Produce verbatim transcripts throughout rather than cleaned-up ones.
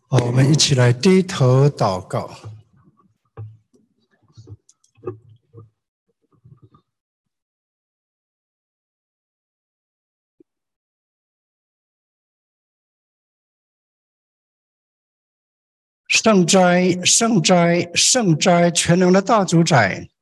好，我们一起来低头祷告。圣哉，圣哉，圣哉！全能的大主宰，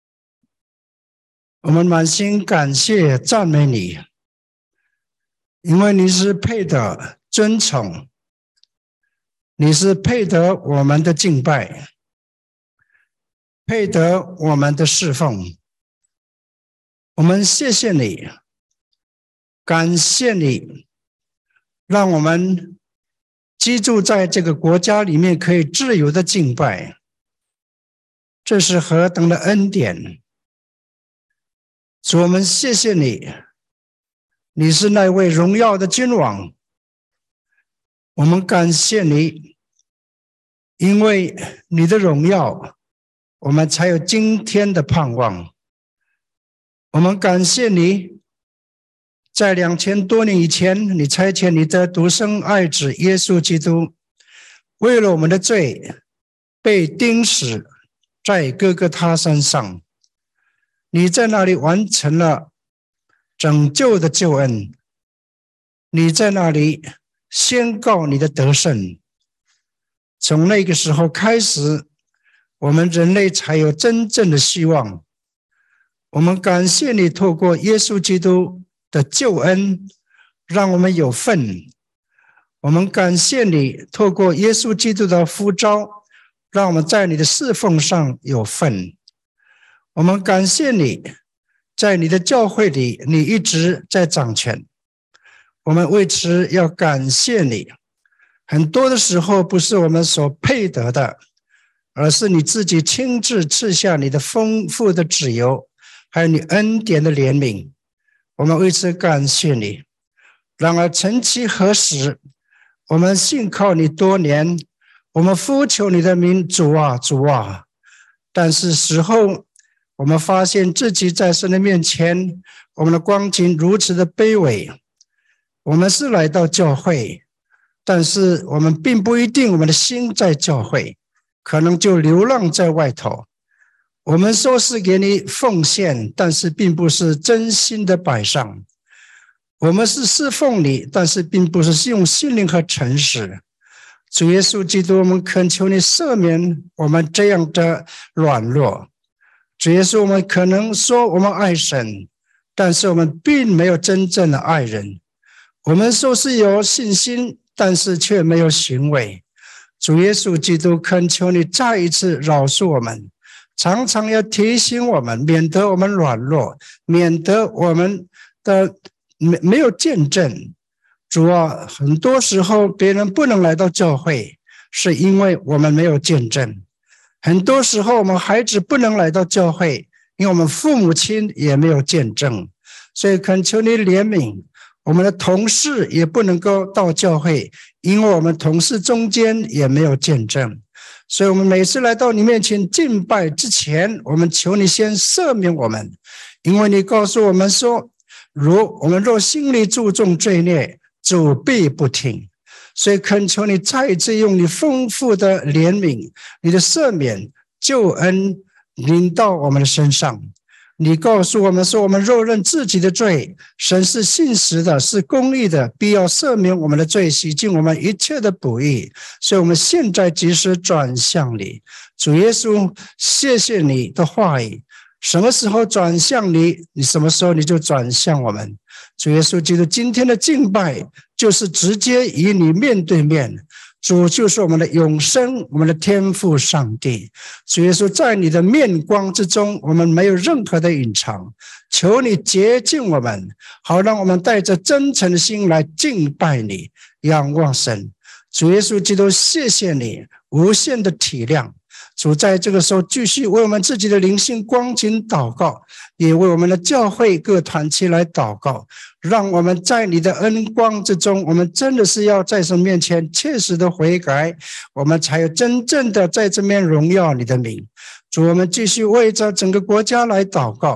我们满心感谢赞美你，因为你是配得尊崇，你是配得我们的敬拜，配得我们的侍奉。我们谢谢你，感谢你，让我们居住在这个国家里面，可以自由的敬拜，这是何等的恩典！主，我们谢谢你，你是那位荣耀的君王。我们感谢你，因为你的荣耀，我们才有今天的盼望。我们感谢你，在两千多年以前，你差遣你的独生爱子耶稣基督，为了我们的罪被钉死在各各他山上。你在那里完成了拯救的救恩，你在那里宣告你的得胜。从那个时候开始，我们人类才有真正的希望。我们感谢你透过耶稣基督的救恩，让我们有份。我们感谢你透过耶稣基督的呼召，让我们在你的侍奉上有份。我们感谢你，在你的教会里，你一直在掌权。我们为此要感谢你。很多的时候不是我们所配得的，而是你自己亲自赐下你的丰富的自由，还有你恩典的怜悯。我们为此感谢你。然而曾几何时，我们信靠你多年，我们呼求你的名，主啊，主啊。但是时候我们发现自己在神的面前，我们的光景如此的卑微。我们是来到教会，但是我们并不一定我们的心在教会，可能就流浪在外头。我们说是给你奉献，但是并不是真心的摆上。我们是侍奉你，但是并不是用心灵和诚实。主耶稣基督，我们恳求你赦免我们这样的软弱。主耶稣，我们可能说我们爱神，但是我们并没有真正的爱人。我们说是有信心，但是却没有行为。主耶稣基督，恳求你再一次饶恕我们，常常要提醒我们，免得我们软弱，免得我们的没没有见证。主啊，很多时候别人不能来到教会，是因为我们没有见证。很多时候我们孩子不能来到教会，因为我们父母亲也没有见证。所以恳求你怜悯。我们的同事也不能够到教会，因为我们同事中间也没有见证。所以我们每次来到你面前敬拜之前，我们求你先赦免我们，因为你告诉我们说，如我们若心里注重罪孽，主必不听。所以恳求你再一次用你丰富的怜悯，你的赦免救恩临到我们的身上。你告诉我们说，我们若认自己的罪，神是信实的，是公义的，必要赦免我们的罪，洗净我们一切的不义。所以我们现在即时转向你。主耶稣，谢谢你的话语，什么时候转向你，你什么时候你就转向我们。主耶稣基督，今天的敬拜就是直接与你面对面。主就是我们的永生，我们的天父上帝。主耶稣，在你的面光之中，我们没有任何的隐藏。求你洁净我们，好让我们带着真诚的心来敬拜你，仰望神。主耶稣基督，谢谢你无限的体谅。主在这个时候继续为我们自己的灵性光景祷告，也为我们的教会各团契来祷告，让我们在你的恩光之中，我们真的是要在神面前切实的悔改，我们才有真正的在这面荣耀你的名。主，我们继续为着整个国家来祷告，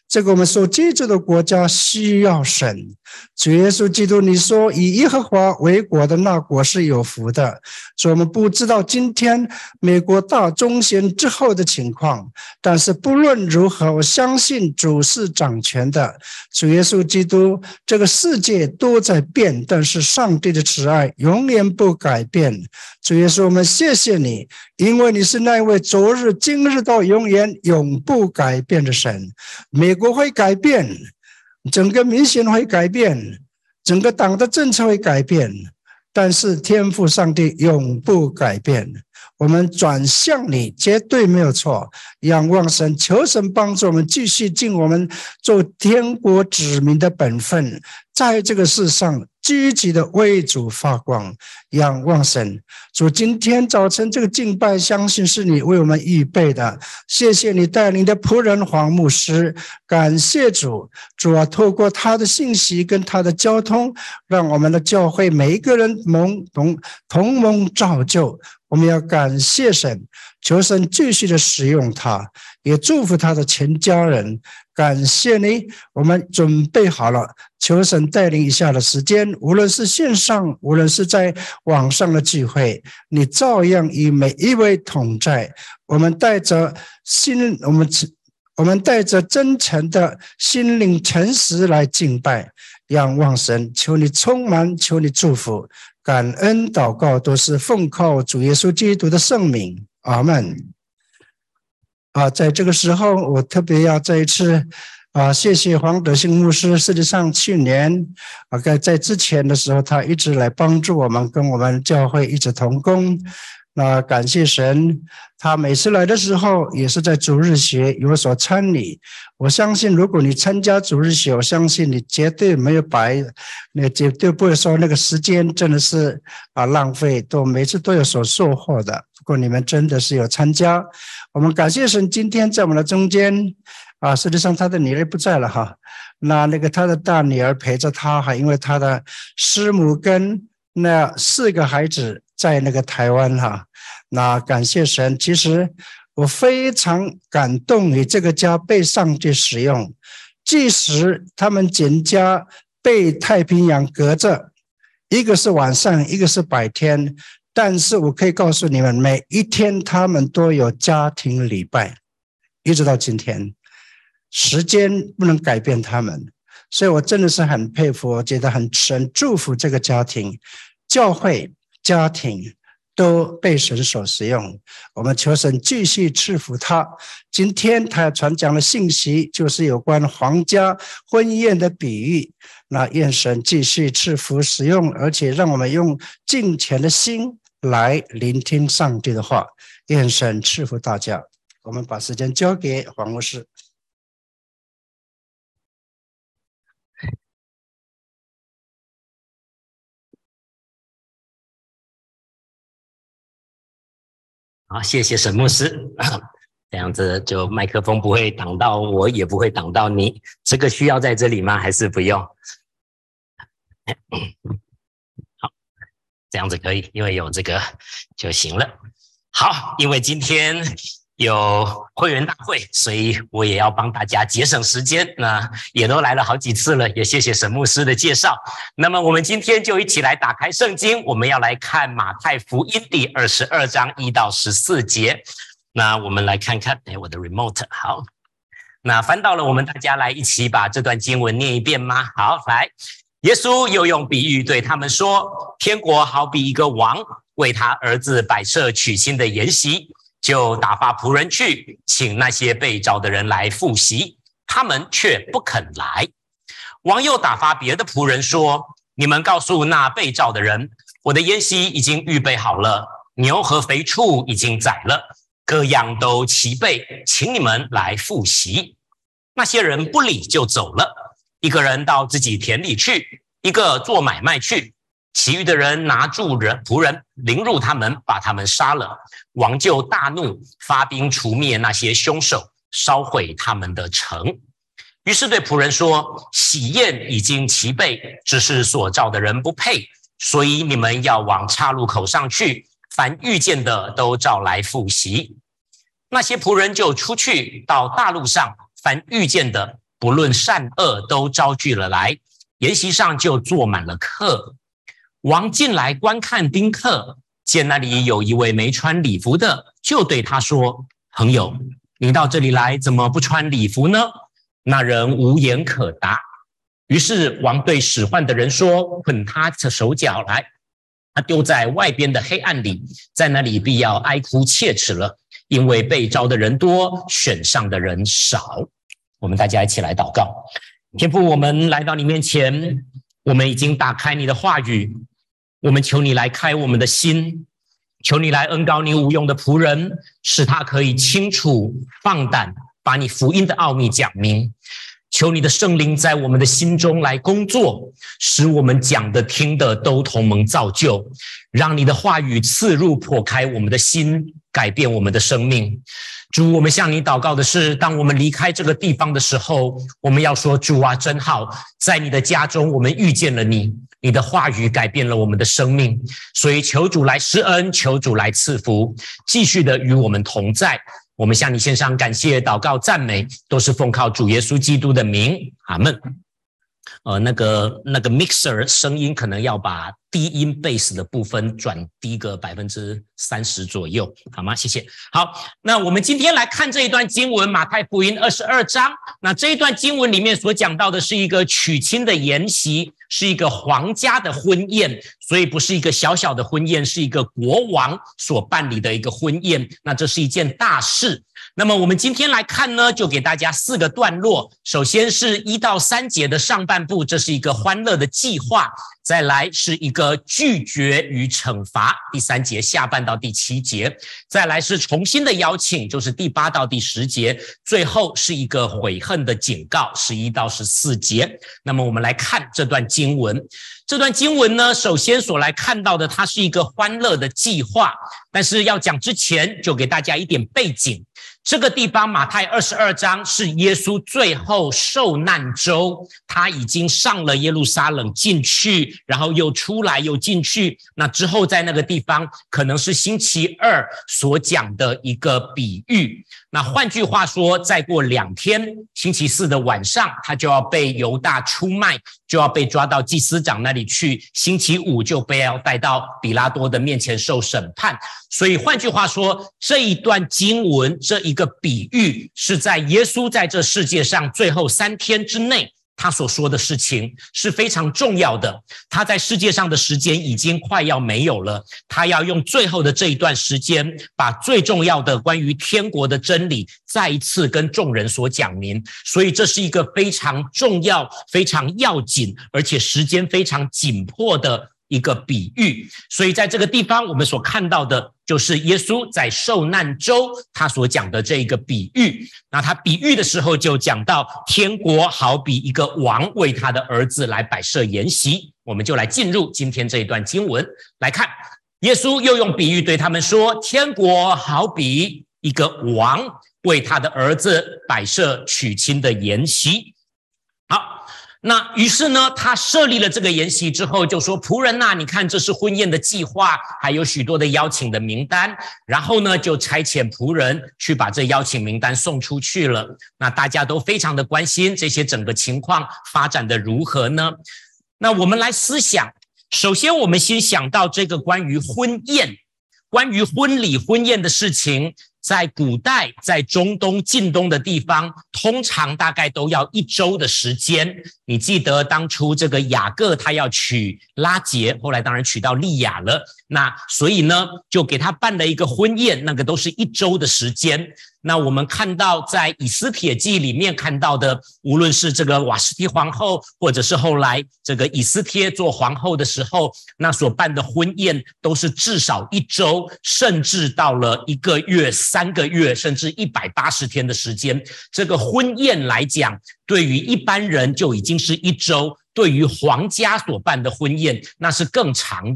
这个我们所居住的国家需要神。主耶稣基督，你说以耶和华为国的那国是有福的。所以我们不知道今天美国大中选之后的情况，但是不论如何，我相信主是掌权的。主耶稣基督，这个世界都在变，但是上帝的慈爱永远不改变。主耶稣，我们谢谢你，因为你是那位昨日今日到永远永不改变的神。美国会改变，整个民选会改变，整个党的政策会改变，但是天父上帝永不改变。我们转向你绝对没有错，仰望神，求神帮助我们继续尽我们做天国子民的本分，在这个世上积极的为主发光，仰望神。主，今天早晨这个敬拜相信是你为我们预备的，谢谢你带领的仆人黄牧师，感谢主。主啊，透过他的信息跟他的交通，让我们的教会每一个人蒙同同蒙造就。我们要感谢神，求神继续的使用他，也祝福他的全家人。感谢你，我们准备好了，求神带领以下的时间，无论是线上，无论是在网上的聚会，你照样与每一位同在。我们带着心，我们我们带着真诚的心灵诚实来敬拜，仰望神，求你充满，求你祝福。感恩祷告都是奉靠主耶稣基督的圣名，阿们。啊，在这个时候，我特别要再一次啊，谢谢黄德兴牧师。实际上，去年啊，在在之前的时候，他一直来帮助我们，跟我们教会一直同工。那感谢神，他每次来的时候也是在主日学有所参与。我相信如果你参加主日学，我相信你绝对没有白，你绝对不会说那个时间真的是啊浪费，都每次都有所收获的。不过你们真的是有参加，我们感谢神，今天在我们的中间啊，实际上他的女儿不在了哈，那那个他的大女儿陪着他，还因为他的师母跟那四个孩子在那个台湾哈，那感谢神。其实我非常感动于这个家被上帝使用，即使他们全家被太平洋隔着，一个是晚上，一个是白天，但是我可以告诉你们，每一天他们都有家庭礼拜，一直到今天，时间不能改变他们。所以我真的是很佩服，我觉得很神祝福这个家庭，教会家庭都被神所使用。我们求神继续赐福他。今天他传讲的信息就是有关皇家婚宴的比喻，那愿神继续赐福使用，而且让我们用敬虔的心来聆听上帝的话。愿神赐福大家。我们把时间交给黄牧师。 好，谢谢沈牧师，这样子就麦克风不会挡到我，也不会挡到你。这个需要在这里吗？还是不用？好，这样子可以，因为有这个就行了。好，因为今天有会员大会，所以我也要帮大家节省时间。那也都来了好几次了，也谢谢沈牧师的介绍。那么我们今天就一起来打开圣经，我们要来看马太福音第二十二章一到十四节。那我们来看看，哎，我的 remote 好。那翻到了，我们大家来一起把这段经文念一遍吗？好，来。耶稣又用比喻对他们说，天国好比一个王为他儿子摆设娶亲的筵席，就打发仆人去请那些被召的人来赴席，他们却不肯来。王又打发别的仆人说，你们告诉那被召的人，我的筵席已经预备好了，牛和肥畜已经宰了，各样都齐备，请你们来赴席。那些人不理就走了，一个人到自己田里去，一个做买卖去，其余的人拿住人仆人，凌辱他们，把他们杀了。王就大怒，发兵除灭那些凶手，烧毁他们的城。于是对仆人说，喜宴已经齐备，只是所召的人不配，所以你们要往岔路口上去，凡遇见的都召来赴席。那些仆人就出去到大路上，凡遇见的不论善恶都招聚了来，筵席上就坐满了客。王进来观看宾客，见那里有一位没穿礼服的，就对他说：朋友，你到这里来，怎么不穿礼服呢？那人无言可答。于是王对使唤的人说：捆他的手脚来，他丢在外边的黑暗里，在那里必要哀哭切齿了，因为被招的人多，选上的人少。我们大家一起来祷告。天父，我们来到你面前，我们已经打开你的话语，我们求你来开我们的心，求你来恩膏你无用的仆人，使他可以清楚放胆把你福音的奥秘讲明。求你的圣灵在我们的心中来工作，使我们讲的听的都同蒙造就，让你的话语刺入破开我们的心，改变我们的生命。主，我们向你祷告的是，当我们离开这个地方的时候，我们要说：主啊，真好，在你的家中我们遇见了你，你的话语改变了我们的生命。所以求主来施恩，求主来赐福，继续的与我们同在。我们向你献上感谢、祷告、赞美，都是奉靠主耶稣基督的名，阿们。呃，那个那个 mixer 声音可能要把低音 bass 的部分转低个百分之三十左右，好吗？谢谢。好，那我们今天来看这一段经文，马太福音二十二章。那这一段经文里面所讲到的是一个娶亲的筵席，是一个皇家的婚宴，所以不是一个小小的婚宴，是一个国王所办理的一个婚宴。那这是一件大事。那么我们今天来看呢，就给大家四个段落。首先是一到三节的上半部，这是一个欢乐的计划。再来是一个拒绝与惩罚，第三节下半到第七节。再来是重新的邀请，就是第八到第十节。最后是一个悔恨的警告，十一到十四节。那么我们来看这段经文。这段经文呢，首先所来看到的，它是一个欢乐的计划。但是要讲之前，就给大家一点背景。这个地方马太二十二章是耶稣最后受难周，他已经上了耶路撒冷进去，然后又出来又进去。那之后在那个地方可能是星期二所讲的一个比喻。那换句话说，再过两天，星期四的晚上，他就要被犹大出卖，就要被抓到祭司长那里去。星期五就被要带到比拉多的面前受审判。所以换句话说，这一段经文，这一个比喻，是在耶稣在这世界上最后三天之内，他所说的事情是非常重要的。他在世界上的时间已经快要没有了，他要用最后的这一段时间，把最重要的关于天国的真理再一次跟众人所讲明。所以这是一个非常重要、非常要紧，而且时间非常紧迫的一个比喻。所以在这个地方我们所看到的就是耶稣在受难周他所讲的这个比喻。那他比喻的时候就讲到，天国好比一个王为他的儿子来摆设筵席。我们就来进入今天这一段经文来看。耶稣又用比喻对他们说，天国好比一个王为他的儿子摆设娶亲的筵席。好，那于是呢，他设立了这个筵席之后，就说：仆人啊，你看这是婚宴的计划，还有许多的邀请的名单。然后呢，就差遣仆人去把这邀请名单送出去了。那大家都非常的关心这些整个情况发展的如何呢？那我们来思想，首先我们先想到这个关于婚宴，关于婚礼婚宴的事情。在古代，在中东、近东的地方，通常大概都要一周的时间。你记得当初这个雅各他要娶拉结，后来当然娶到利亚了。那所以呢，就给他办了一个婚宴，那个都是一周的时间。那我们看到在以斯帖记里面看到的，无论是这个瓦实提皇后，或者是后来这个以斯帖做皇后的时候，那所办的婚宴都是至少一周，甚至到了一个月、三个月，甚至一百八十天的时间。这个婚宴来讲，对于一般人就已经是一周，对于皇家所办的婚宴那是更长的。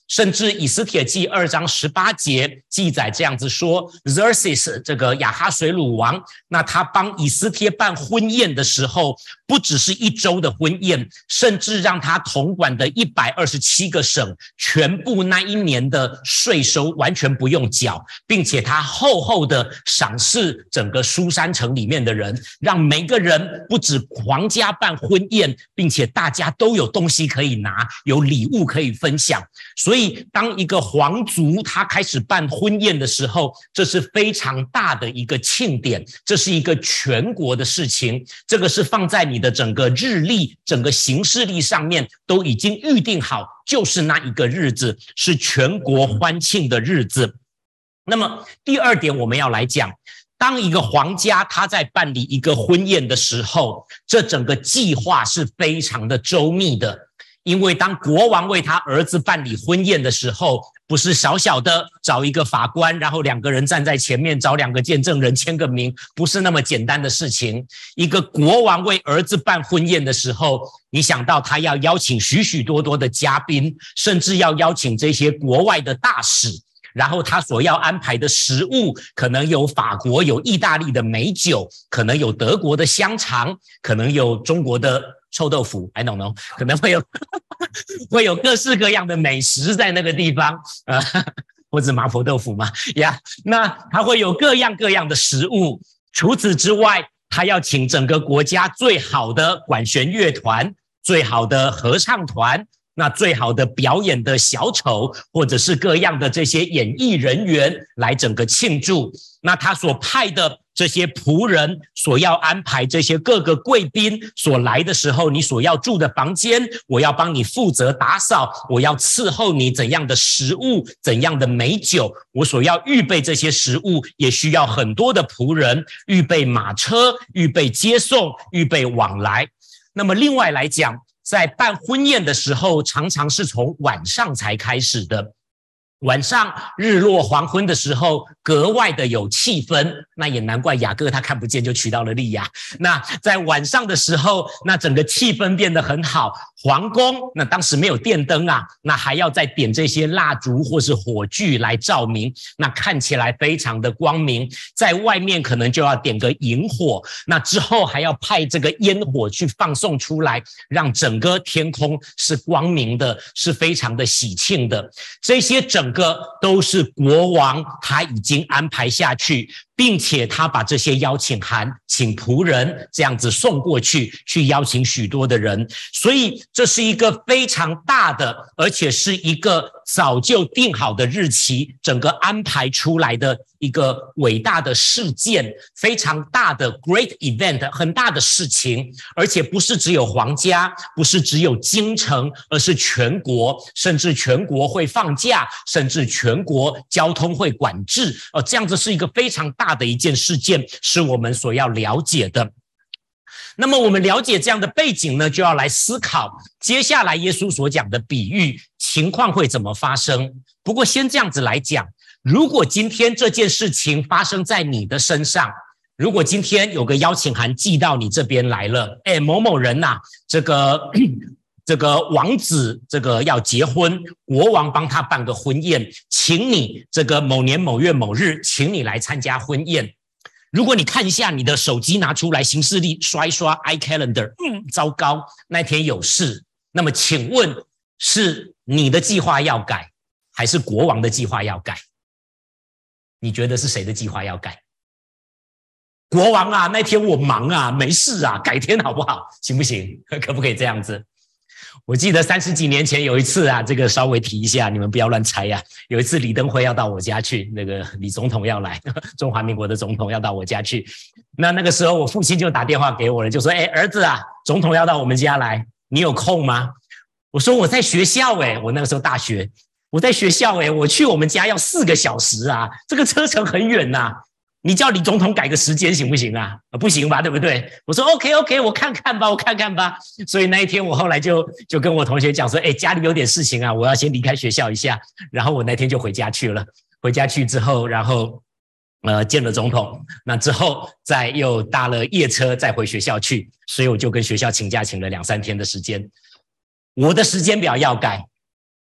甚至以斯帖记二章十八节记载这样子说 Xerxes 这个亚哈水鲁王，那他帮以斯帖办婚宴的时候，不只是一周的婚宴，甚至让他统管的一百二十七个省全部那一年的税收完全不用缴，并且他厚厚的赏识整个书珊城里面的人，让每个人不止皇家办婚宴，并且大家都有东西可以拿，有礼物可以分享。所以当一个皇族他开始办婚宴的时候，这是非常大的一个庆典，这是一个全国的事情，这个是放在你的整个日历整个行事历上面都已经预定好，就是那一个日子是全国欢庆的日子。那么第二点我们要来讲，当一个皇家他在办理一个婚宴的时候，这整个计划是非常的周密的。因为当国王为他儿子办理婚宴的时候，不是小小的找一个法官，然后两个人站在前面，找两个见证人签个名，不是那么简单的事情。一个国王为儿子办婚宴的时候，你想到他要邀请许许多多的嘉宾，甚至要邀请这些国外的大使，然后他所要安排的食物可能有法国有意大利的美酒，可能有德国的香肠，可能有中国的臭豆腐 I don't know， 可能会有会有各式各样的美食在那个地方，呃，或者麻婆豆腐嘛呀， yeah, 那他会有各样各样的食物。除此之外，他要请整个国家最好的管弦乐团，最好的合唱团，那最好的表演的小丑，或者是各样的这些演艺人员来整个庆祝。那他所派的这些仆人所要安排这些各个贵宾所来的时候，你所要住的房间，我要帮你负责打扫，我要伺候你怎样的食物，怎样的美酒，我所要预备这些食物也需要很多的仆人，预备马车，预备接送，预备往来。那么另外来讲，在办婚宴的时候，常常是从晚上才开始的。晚上日落黄昏的时候格外的有气氛，那也难怪雅各他看不见就娶到了利亚。那在晚上的时候，那整个气氛变得很好，皇宫那当时没有电灯啊，那还要再点这些蜡烛或是火炬来照明，那看起来非常的光明。在外面可能就要点个萤火，那之后还要派这个烟火去放送出来，让整个天空是光明的，是非常的喜庆的。这些整个都是国王他已经安排下去，并且他把这些邀请函请仆人这样子送过去，去邀请许多的人。所以这是一个非常大的，而且是一个早就定好的日期，整个安排出来的一个伟大的事件，非常大的 great event， 很大的事情。而且不是只有皇家，不是只有京城，而是全国，甚至全国会放假，甚至全国交通会管制，呃，这样子是一个非常大的一件事件，是我们所要了解的。那么我们了解这样的背景呢，就要来思考接下来耶稣所讲的比喻情况会怎么发生。不过先这样子来讲，如果今天这件事情发生在你的身上，如果今天有个邀请函寄到你这边来了，哎，某某人呐、啊，这个这个王子这个要结婚，国王帮他办个婚宴，请你这个某年某月某日，请你来参加婚宴。如果你看一下你的手机拿出来，行事历刷一刷 iCalendar， 嗯，糟糕，那天有事。那么请问是你的计划要改，还是国王的计划要改？你觉得是谁的计划要改？国王啊，那天我忙啊，没事啊，改天好不好？行不行？可不可以这样子？我记得三十几年前有一次啊，这个稍微提一下，你们不要乱猜呀、啊。有一次李登辉要到我家去，那个李总统要来，中华民国的总统要到我家去。那那个时候我父亲就打电话给我了，就说：“哎，儿子啊，总统要到我们家来，你有空吗？”我说：“我在学校哎、欸，我那个时候大学，我在学校哎、欸，我去我们家要四个小时啊，这个车程很远呐、啊。”你叫李总统改个时间行不行啊？不行吧，对不对？我说 OK OK， 我看看吧，我看看吧。所以那一天我后来就就跟我同学讲说，哎，家里有点事情啊，我要先离开学校一下。然后我那天就回家去了。回家去之后，然后呃见了总统，那之后再又搭了夜车再回学校去，所以我就跟学校请假请了两三天的时间。我的时间表要改，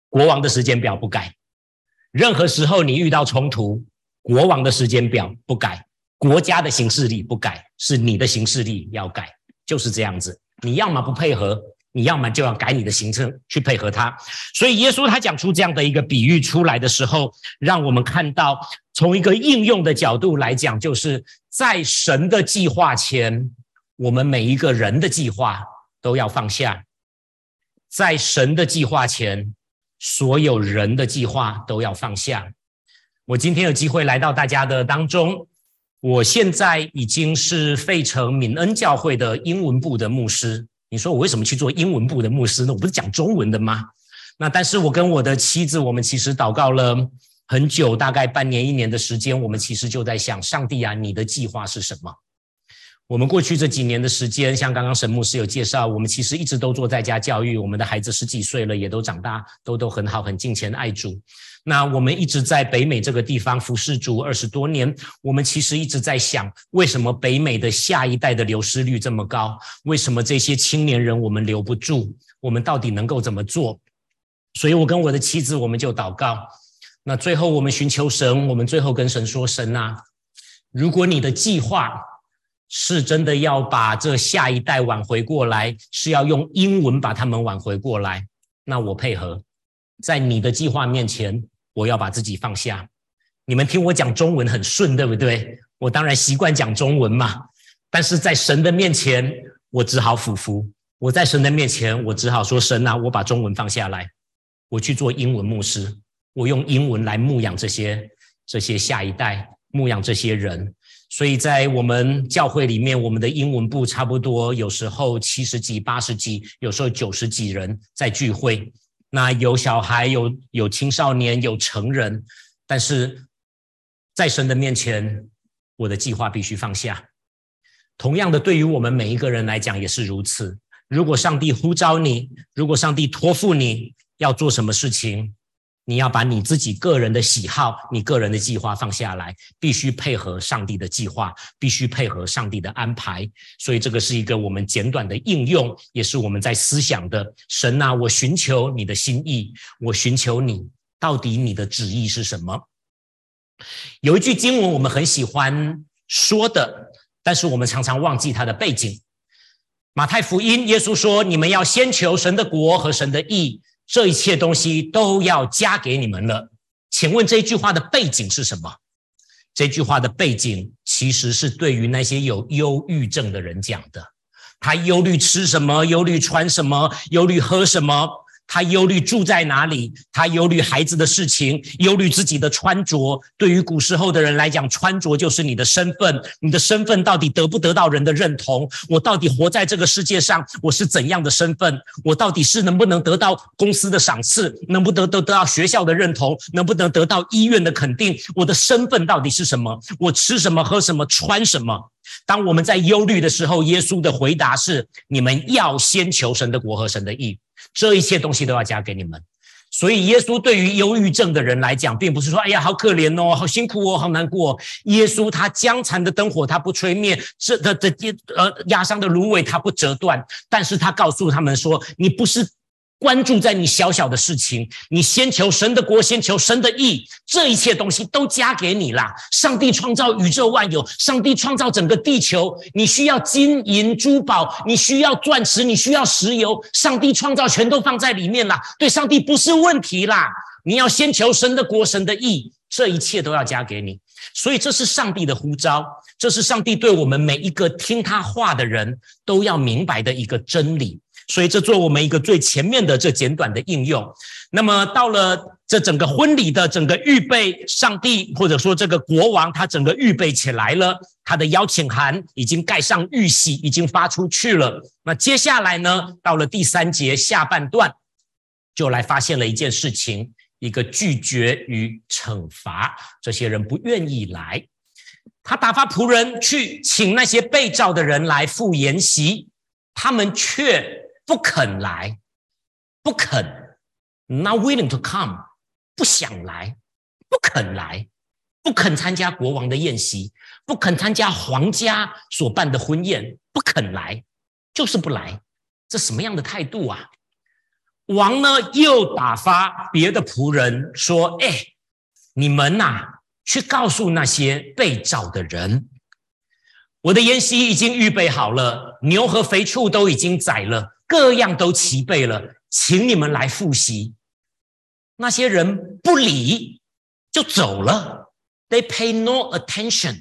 国王的时间表不改。任何时候你遇到冲突，国王的时间表不改，国家的行事历不改，是你的行事历要改，就是这样子。你要么不配合，你要么就要改你的行程去配合他。所以耶稣他讲出这样的一个比喻出来的时候，让我们看到从一个应用的角度来讲，就是在神的计划前，我们每一个人的计划都要放下。在神的计划前，所有人的计划都要放下。我今天有机会来到大家的当中，我现在已经是费城敏恩教会的英文部的牧师。你说我为什么去做英文部的牧师呢？我不是讲中文的吗？那但是我跟我的妻子，我们其实祷告了很久，大概半年一年的时间，我们其实就在想，上帝啊，你的计划是什么？我们过去这几年的时间，像刚刚沈牧师有介绍，我们其实一直都做在家教育，我们的孩子十几岁了，也都长大，都都很好，很敬虔爱主。那我们一直在北美这个地方服侍主二十多年，我们其实一直在想，为什么北美的下一代的流失率这么高？为什么这些青年人我们留不住？我们到底能够怎么做？所以我跟我的妻子我们就祷告，那最后我们寻求神，我们最后跟神说，神啊，如果你的计划是真的要把这下一代挽回过来，是要用英文把他们挽回过来，那我配合。在你的计划面前，我要把自己放下。你们听我讲中文很顺，对不对？我当然习惯讲中文嘛，但是在神的面前，我只好俯伏。我在神的面前，我只好说，神啊，我把中文放下来，我去做英文牧师，我用英文来牧养这些这些下一代，牧养这些人。所以在我们教会里面，我们的英文部差不多有时候七十几、八十几，有时候九十几人在聚会。那有小孩，有有青少年，有成人，但是在神的面前，我的计划必须放下。同样的，对于我们每一个人来讲也是如此。如果上帝呼召你，如果上帝托付你要做什么事情，你要把你自己个人的喜好，你个人的计划放下来，必须配合上帝的计划，必须配合上帝的安排。所以这个是一个我们简短的应用，也是我们在思想的。神啊，我寻求你的心意，我寻求你，到底你的旨意是什么？有一句经文我们很喜欢说的，但是我们常常忘记它的背景。马太福音，耶稣说，你们要先求神的国和神的义，这一切东西都要加给你们了。请问这句话的背景是什么？这句话的背景其实是对于那些有忧郁症的人讲的。他忧虑吃什么，忧虑穿什么，忧虑喝什么，他忧虑住在哪里，他忧虑孩子的事情，忧虑自己的穿着。对于古时候的人来讲，穿着就是你的身份，你的身份到底得不得到人的认同？我到底活在这个世界上，我是怎样的身份？我到底是能不能得到公司的赏赐，能不能得到学校的认同，能不能得到医院的肯定？我的身份到底是什么？我吃什么，喝什么，穿什么？当我们在忧虑的时候，耶稣的回答是，你们要先求神的国和神的义，这一切东西都要加给你们。所以耶稣对于忧郁症的人来讲，并不是说，哎呀，好可怜哦，好辛苦哦，好难过哦。耶稣他将残的灯火他不吹灭，这的的呃压伤的芦苇他不折断，但是他告诉他们说，你不是关注在你小小的事情，你先求神的国，先求神的义，这一切东西都加给你啦。上帝创造宇宙万有，上帝创造整个地球，你需要金银珠宝，你需要钻石，你需要石油，上帝创造全都放在里面啦，对上帝不是问题啦。你要先求神的国，神的义，这一切都要加给你。所以这是上帝的呼召，这是上帝对我们每一个听他话的人都要明白的一个真理。所以这做我们一个最前面的这简短的应用。那么到了这整个婚礼的整个预备，上帝或者说这个国王他整个预备起来了，他的邀请函已经盖上玉玺，已经发出去了。那接下来呢，到了第三节下半段，就来发现了一件事情，一个拒绝与惩罚，这些人不愿意来。他打发仆人去请那些被召的人来赴筵席，他们却不肯来，不肯 not willing to come， 不想来，不肯来，不肯参加国王的宴席，不肯参加皇家所办的婚宴，不肯来，就是不来。这什么样的态度啊？ 王呢又打发别的仆人说：哎，你们啊，去告诉那些被召的人，我的筵席已经预备好了，牛和肥畜都已经宰了，各样都齐备了，请你们来赴席。那些人不理，就走了。They pay no attention.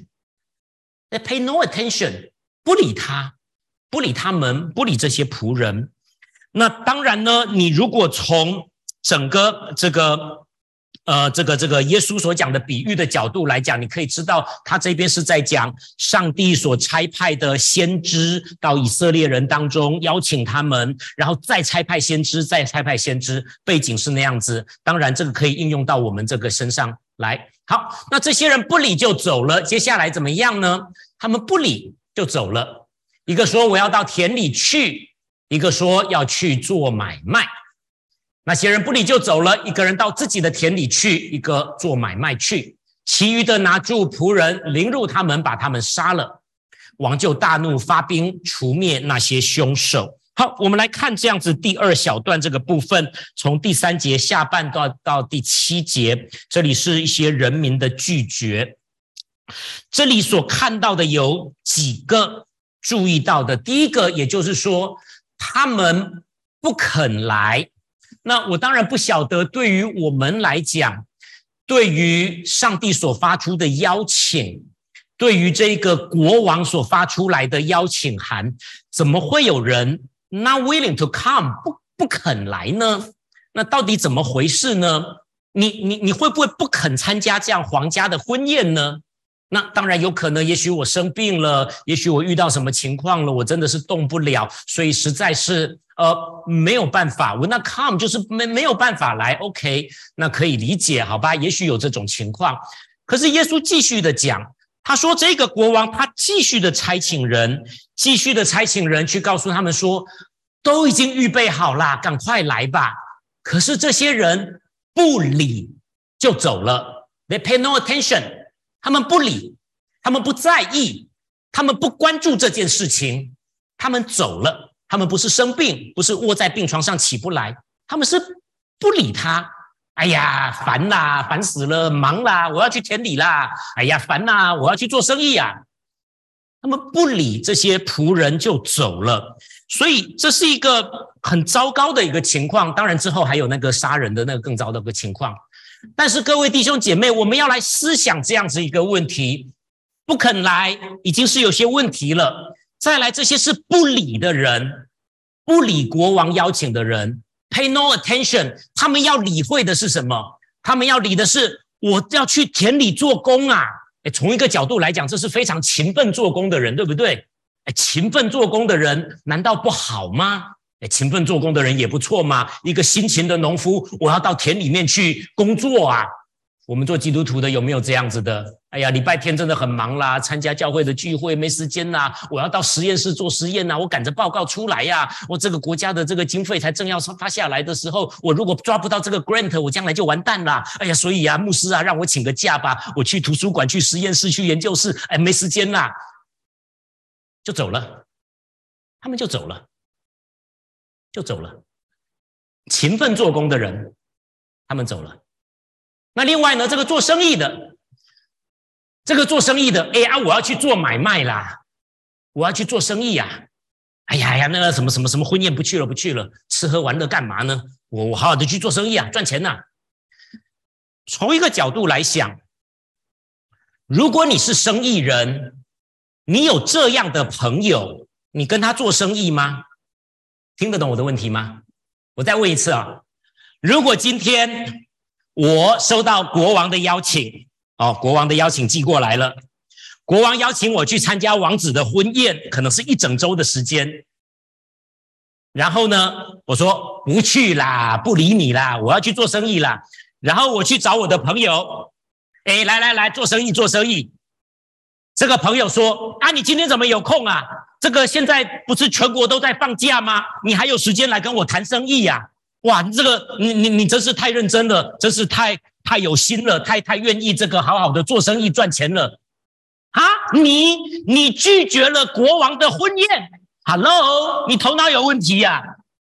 They pay no attention. 不理他，不理他们，不理这些仆人。那当然呢，你如果从整个这个呃，这个这个耶稣所讲的比喻的角度来讲，你可以知道他这边是在讲上帝所差派的先知到以色列人当中，邀请他们，然后再差派先知，再差派先知，背景是那样子。当然这个可以应用到我们这个身上来。好，那这些人不理就走了，接下来怎么样呢？他们不理就走了，一个说我要到田里去，一个说要去做买卖。那些人不理就走了，一个人到自己的田里去，一个做买卖去，其余的拿住仆人，凌辱他们，把他们杀了。王就大怒，发兵除灭那些凶手。好，我们来看这样子第二小段这个部分，从第三节下半到到第七节，这里是一些人民的拒绝。这里所看到的有几个注意到的，第一个，也就是说他们不肯来。那我当然不晓得，对于我们来讲，对于上帝所发出的邀请，对于这个国王所发出来的邀请函，怎么会有人 not willing to come 不不肯来呢？那到底怎么回事呢？你你你会不会不肯参加这样皇家的婚宴呢？那当然有可能，也许我生病了，也许我遇到什么情况了，我真的是动不了，所以实在是呃没有办法，我那 come 就是没没有办法来 ，OK， 那可以理解，好吧？也许有这种情况。可是耶稣继续的讲，他说这个国王他继续的差遣人，继续的差遣人去告诉他们说，都已经预备好啦，赶快来吧。可是这些人不理就走了 ，They pay no attention。他们不理，他们不在意，他们不关注这件事情，他们走了。他们不是生病，不是卧在病床上起不来，他们是不理他。哎呀，烦啦，烦死了，忙啦，我要去田里啦。哎呀，烦啦，我要去做生意啊。他们不理这些仆人就走了，所以这是一个很糟糕的一个情况。当然之后还有那个杀人的那个更糟的一个情况。但是各位弟兄姐妹，我们要来思想这样子一个问题，不肯来已经是有些问题了，再来这些是不理的人，不理国王邀请的人 pay no attention， 他们要理会的是什么？他们要理的是我要去田里做工啊。从一个角度来讲，这是非常勤奋做工的人，对不对？勤奋做工的人难道不好吗？勤奋做工的人也不错嘛，一个辛勤的农夫，我要到田里面去工作啊。我们做基督徒的有没有这样子的？哎呀，礼拜天真的很忙啦，参加教会的聚会没时间啦，我要到实验室做实验啦，我赶着报告出来呀，我这个国家的这个经费才正要发下来的时候，我如果抓不到这个 grant， 我将来就完蛋啦。哎呀，所以啊，牧师啊，让我请个假吧，我去图书馆、去实验室、去研究室，哎，没时间啦，就走了，他们就走了。就走了，勤奋做工的人，他们走了。那另外呢，这个做生意的，这个做生意的，哎呀，我要去做买卖啦，我要去做生意啊！哎呀呀，那个什么什么什么婚宴不去了，不去了，吃喝玩乐干嘛呢？我我好好的去做生意啊，赚钱呐、啊。从一个角度来想，如果你是生意人，你有这样的朋友，你跟他做生意吗？听得懂我的问题吗？我再问一次啊，如果今天我收到国王的邀请，哦，国王的邀请寄过来了，国王邀请我去参加王子的婚宴，可能是一整周的时间。然后呢，我说不去啦，不理你啦，我要去做生意啦。然后我去找我的朋友，哎，来来来，做生意做生意。这个朋友说啊，你今天怎么有空啊？这个现在不是全国都在放假吗？你还有时间来跟我谈生意呀、啊？哇，这个你你你真是太认真了，真是太太有心了，太太愿意这个好好的做生意赚钱了啊！你你拒绝了国王的婚宴 ，Hello， 你头脑有问题呀、啊？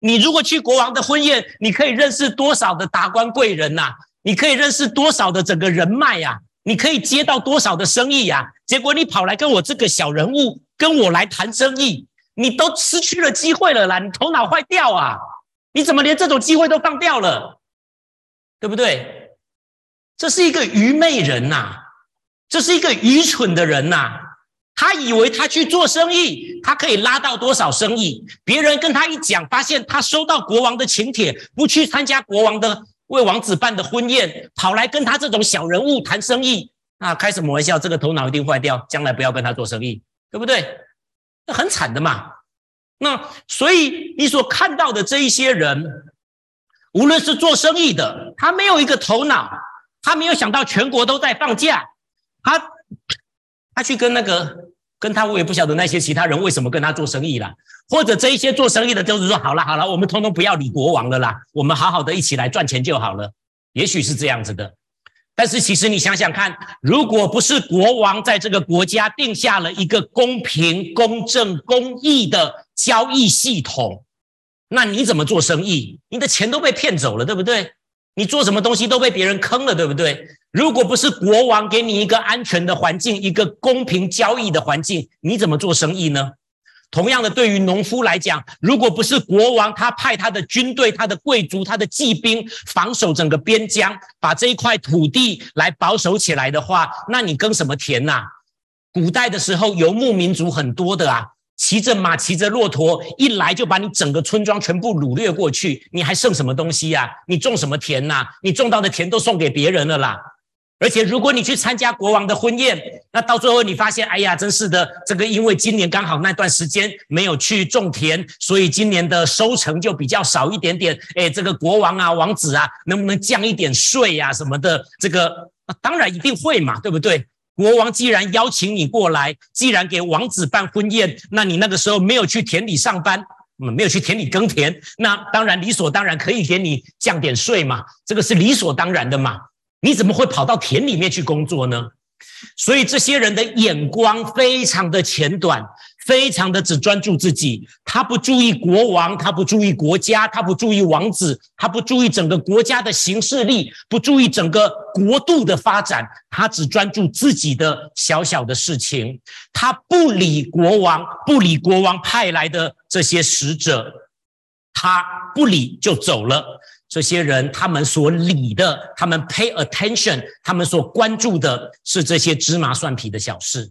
你如果去国王的婚宴，你可以认识多少的达官贵人呐、啊？你可以认识多少的整个人脉呀、啊？你可以接到多少的生意呀、啊？结果你跑来跟我这个小人物跟我来谈生意，你都失去了机会了啦！你头脑坏掉啊！你怎么连这种机会都放掉了？对不对？这是一个愚昧人呐、啊，这是一个愚蠢的人呐、啊。他以为他去做生意，他可以拉到多少生意？别人跟他一讲，发现他收到国王的请帖，不去参加国王的为王子办的婚宴，跑来跟他这种小人物谈生意，啊，开什么玩笑？这个头脑一定坏掉，将来不要跟他做生意，对不对？那很惨的嘛。那所以你所看到的这一些人，无论是做生意的，他没有一个头脑，他没有想到全国都在放假，他他去跟那个跟他，我也不晓得那些其他人为什么跟他做生意啦，或者这一些做生意的就是说，好了好了，我们通通不要理国王了啦，我们好好的一起来赚钱就好了，也许是这样子的。但是其实你想想看，如果不是国王在这个国家定下了一个公平、公正、公义的交易系统，那你怎么做生意？你的钱都被骗走了，对不对？你做什么东西都被别人坑了，对不对？如果不是国王给你一个安全的环境，一个公平交易的环境，你怎么做生意呢？同样的，对于农夫来讲，如果不是国王他派他的军队、他的贵族、他的骑兵防守整个边疆，把这一块土地来保守起来的话，那你耕什么田啊？古代的时候游牧民族很多的啊，骑着马骑着骆驼一来就把你整个村庄全部掳掠过去，你还剩什么东西啊？你种什么田啊？你种到的田都送给别人了啦。而且如果你去参加国王的婚宴，那到最后你发现，哎呀，真是的，这个因为今年刚好那段时间没有去种田，所以今年的收成就比较少一点点。哎，这个国王啊、王子啊，能不能降一点税啊什么的？这个、啊、当然一定会嘛，对不对？国王既然邀请你过来，既然给王子办婚宴，那你那个时候没有去田里上班，嗯，没有去田里耕田，那当然理所当然可以给你降点税嘛，这个是理所当然的嘛。你怎么会跑到田里面去工作呢？所以这些人的眼光非常的浅短，非常的只专注自己，他不注意国王，他不注意国家，他不注意王子，他不注意整个国家的行事力，不注意整个国度的发展，他只专注自己的小小的事情，他不理国王，不理国王派来的这些使者，他不理就走了。这些人他们所理的，他们 pay attention， 他们所关注的是这些芝麻蒜皮的小事。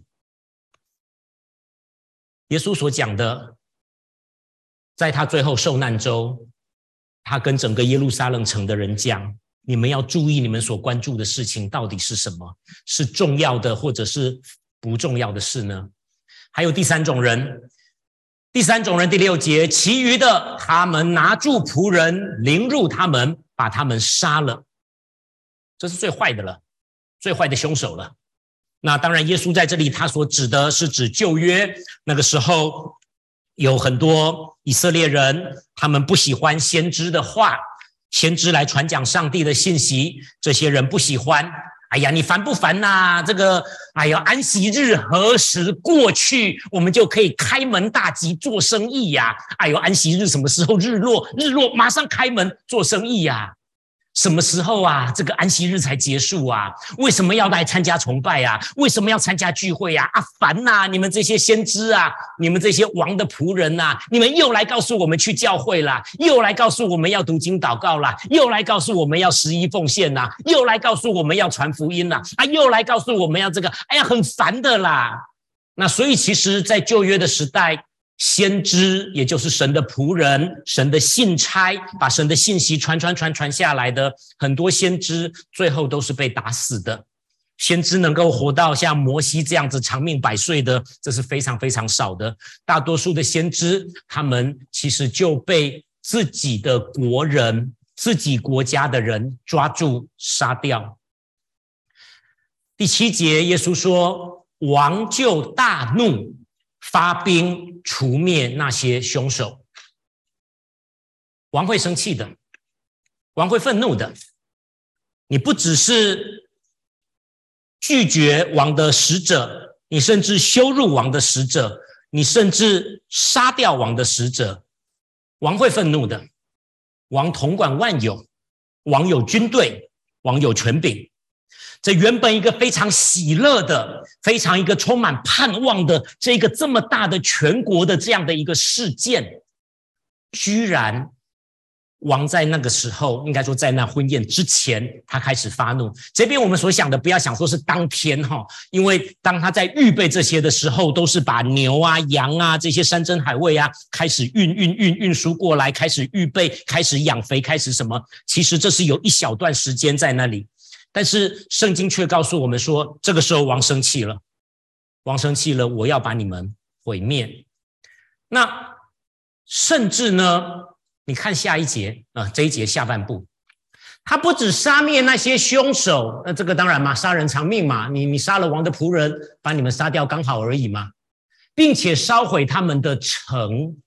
耶稣所讲的，在他最后受难周，他跟整个耶路撒冷城的人讲，你们要注意你们所关注的事情到底是什么，是重要的或者是不重要的事呢？还有第三种人，第三种人第六节，其余的他们拿住仆人，凌辱他们，把他们杀了。这是最坏的了，最坏的凶手了。那当然耶稣在这里他所指的是指旧约，那个时候有很多以色列人，他们不喜欢先知的话，先知来传讲上帝的信息，这些人不喜欢。哎呀，你烦不烦呐、啊？这个，哎呀，安息日何时过去，我们就可以开门大吉做生意呀、啊？哎呦，安息日什么时候日落？日落马上开门做生意呀、啊？什么时候啊？这个安息日才结束啊？为什么要来参加崇拜啊？为什么要参加聚会啊？啊，烦呐、啊！你们这些先知啊，你们这些王的仆人呐、啊，你们又来告诉我们去教会啦，又来告诉我们要读经祷告啦，又来告诉我们要十一奉献啦，又来告诉我们要传福音啦，啊，又来告诉我们要这个，哎呀，很烦的啦。那所以其实在旧约的时代，先知也就是神的仆人，神的信差，把神的信息传传传传下来的很多先知最后都是被打死的。先知能够活到像摩西这样子长命百岁的，这是非常非常少的。大多数的先知他们其实就被自己的国人，自己国家的人抓住杀掉。第七节耶稣说，王就大怒，发兵除灭那些凶手。王会生气的，王会愤怒的。你不只是拒绝王的使者，你甚至羞辱王的使者，你甚至杀掉王的使者。 王会愤怒的，王统管万有，王有军队，王有权柄。这原本一个非常喜乐的，非常一个充满盼望的这个这么大的全国的这样的一个事件，居然王在那个时候，应该说在那婚宴之前，他开始发怒。这边我们所想的，不要想说是当天哈，因为当他在预备这些的时候，都是把牛啊、羊啊这些山珍海味啊，开始运运运运输过来，开始预备，开始养肥，开始什么？其实这是有一小段时间在那里，但是圣经却告诉我们说，这个时候王生气了，王生气了，我要把你们毁灭。那甚至呢？你看下一节啊、呃，这一节下半部，他不只杀灭那些凶手，那这个当然嘛，杀人偿命嘛，你你杀了王的仆人，把你们杀掉刚好而已嘛，并且烧毁他们的城，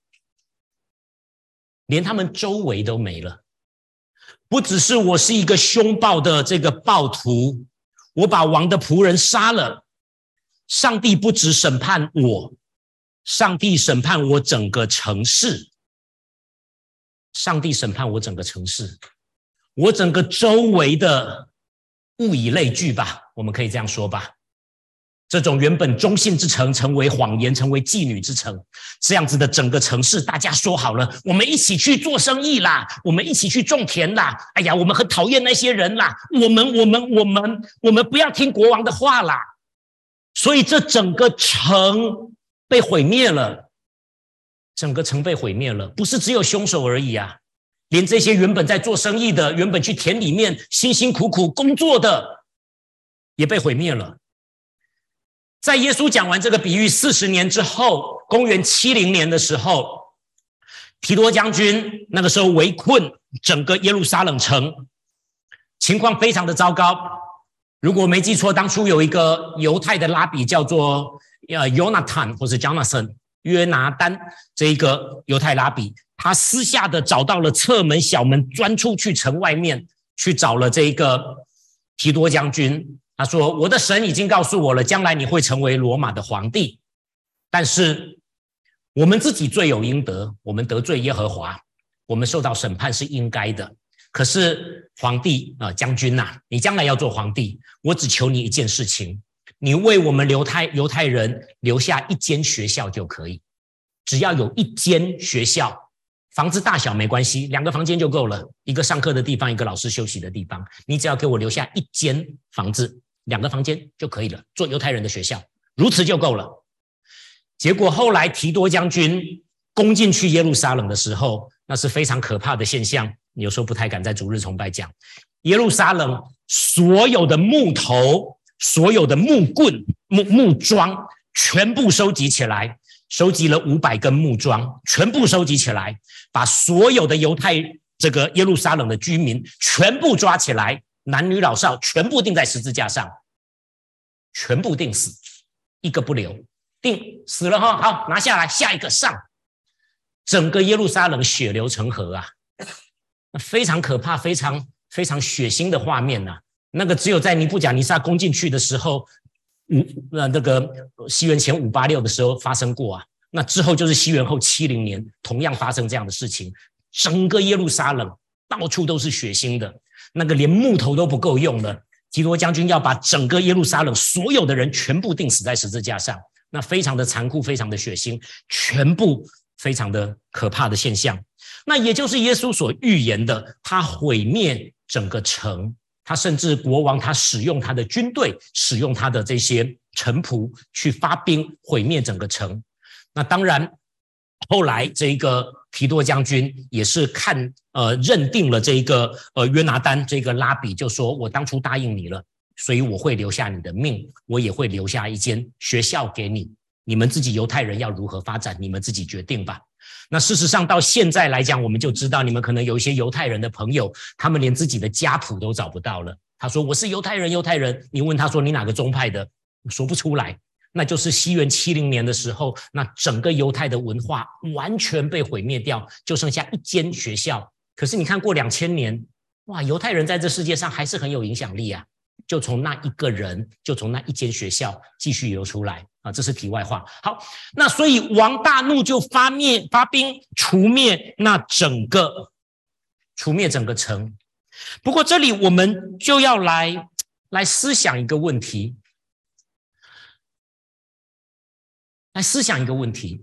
连他们周围都没了。不只是我是一个凶暴的这个暴徒，我把王的仆人杀了，上帝不只审判我，上帝审判我整个城市。上帝审判我整个城市，我整个周围的物以类聚吧，我们可以这样说吧。这种原本忠信之城成为谎言，成为妓女之城，这样子的整个城市，大家说好了，我们一起去做生意啦，我们一起去种田啦。哎呀，我们很讨厌那些人啦，我们我们我们我们不要听国王的话啦。所以这整个城被毁灭了。整个城被毁灭了，不是只有凶手而已啊，连这些原本在做生意的，原本去田里面辛辛苦苦工作的，也被毁灭了。在耶稣讲完这个比喻四十年之后，公元七零年的时候，提多将军那个时候围困整个耶路撒冷城，情况非常的糟糕。如果没记错，当初有一个犹太的拉比叫做呃 Jonathan 或者 Jonathan。约拿丹这一个犹太拉比，他私下的找到了侧门小门，钻出去城外面去找了这一个提多将军。他说：“我的神已经告诉我了，将来你会成为罗马的皇帝，但是我们自己罪有应得，我们得罪耶和华，我们受到审判是应该的。可是皇帝啊、呃，将军呐、啊，你将来要做皇帝，我只求你一件事情。”你为我们犹太犹太人留下一间学校就可以，只要有一间学校，房子大小没关系，两个房间就够了，一个上课的地方，一个老师休息的地方，你只要给我留下一间房子，两个房间就可以了，做犹太人的学校，如此就够了。结果后来提多将军攻进去耶路撒冷的时候，那是非常可怕的现象，有时候不太敢在主日崇拜讲。耶路撒冷所有的木头，所有的木棍、木木桩全部收集起来，收集了五百根木桩，全部收集起来，把所有的犹太这个耶路撒冷的居民全部抓起来，男女老少全部钉在十字架上，全部钉死，一个不留，钉死了哈，好，拿下来，下一个上，整个耶路撒冷血流成河啊，非常可怕，非常非常血腥的画面啊。那个只有在尼布甲尼撒攻进去的时候，五呃那个西元前五八六的时候发生过啊。那之后就是西元后七零年，同样发生这样的事情，整个耶路撒冷到处都是血腥的，那个连木头都不够用了。提多将军要把整个耶路撒冷所有的人全部钉死在十字架上，那非常的残酷，非常的血腥，全部非常的可怕的现象。那也就是耶稣所预言的，他毁灭整个城。他甚至国王，他使用他的军队，使用他的这些臣仆去发兵毁灭整个城。那当然，后来这个提多将军也是看呃认定了这一个呃约拿丹这个拉比，就说我当初答应你了，所以我会留下你的命，我也会留下一间学校给你，你们自己犹太人要如何发展，你们自己决定吧。那事实上到现在来讲，我们就知道你们可能有一些犹太人的朋友，他们连自己的家谱都找不到了。他说我是犹太人，犹太人，你问他说你哪个宗派的，说不出来。那就是西元七零年的时候，那整个犹太的文化完全被毁灭掉，就剩下一间学校。可是你看过两千年，哇，犹太人在这世界上还是很有影响力啊。 就从那一个人，就从那一间学校继续流出来啊，这是题外话。好，那所以王大怒，就发灭发兵除灭那整个除灭整个城。不过这里我们就要来来思想一个问题，来思想一个问题。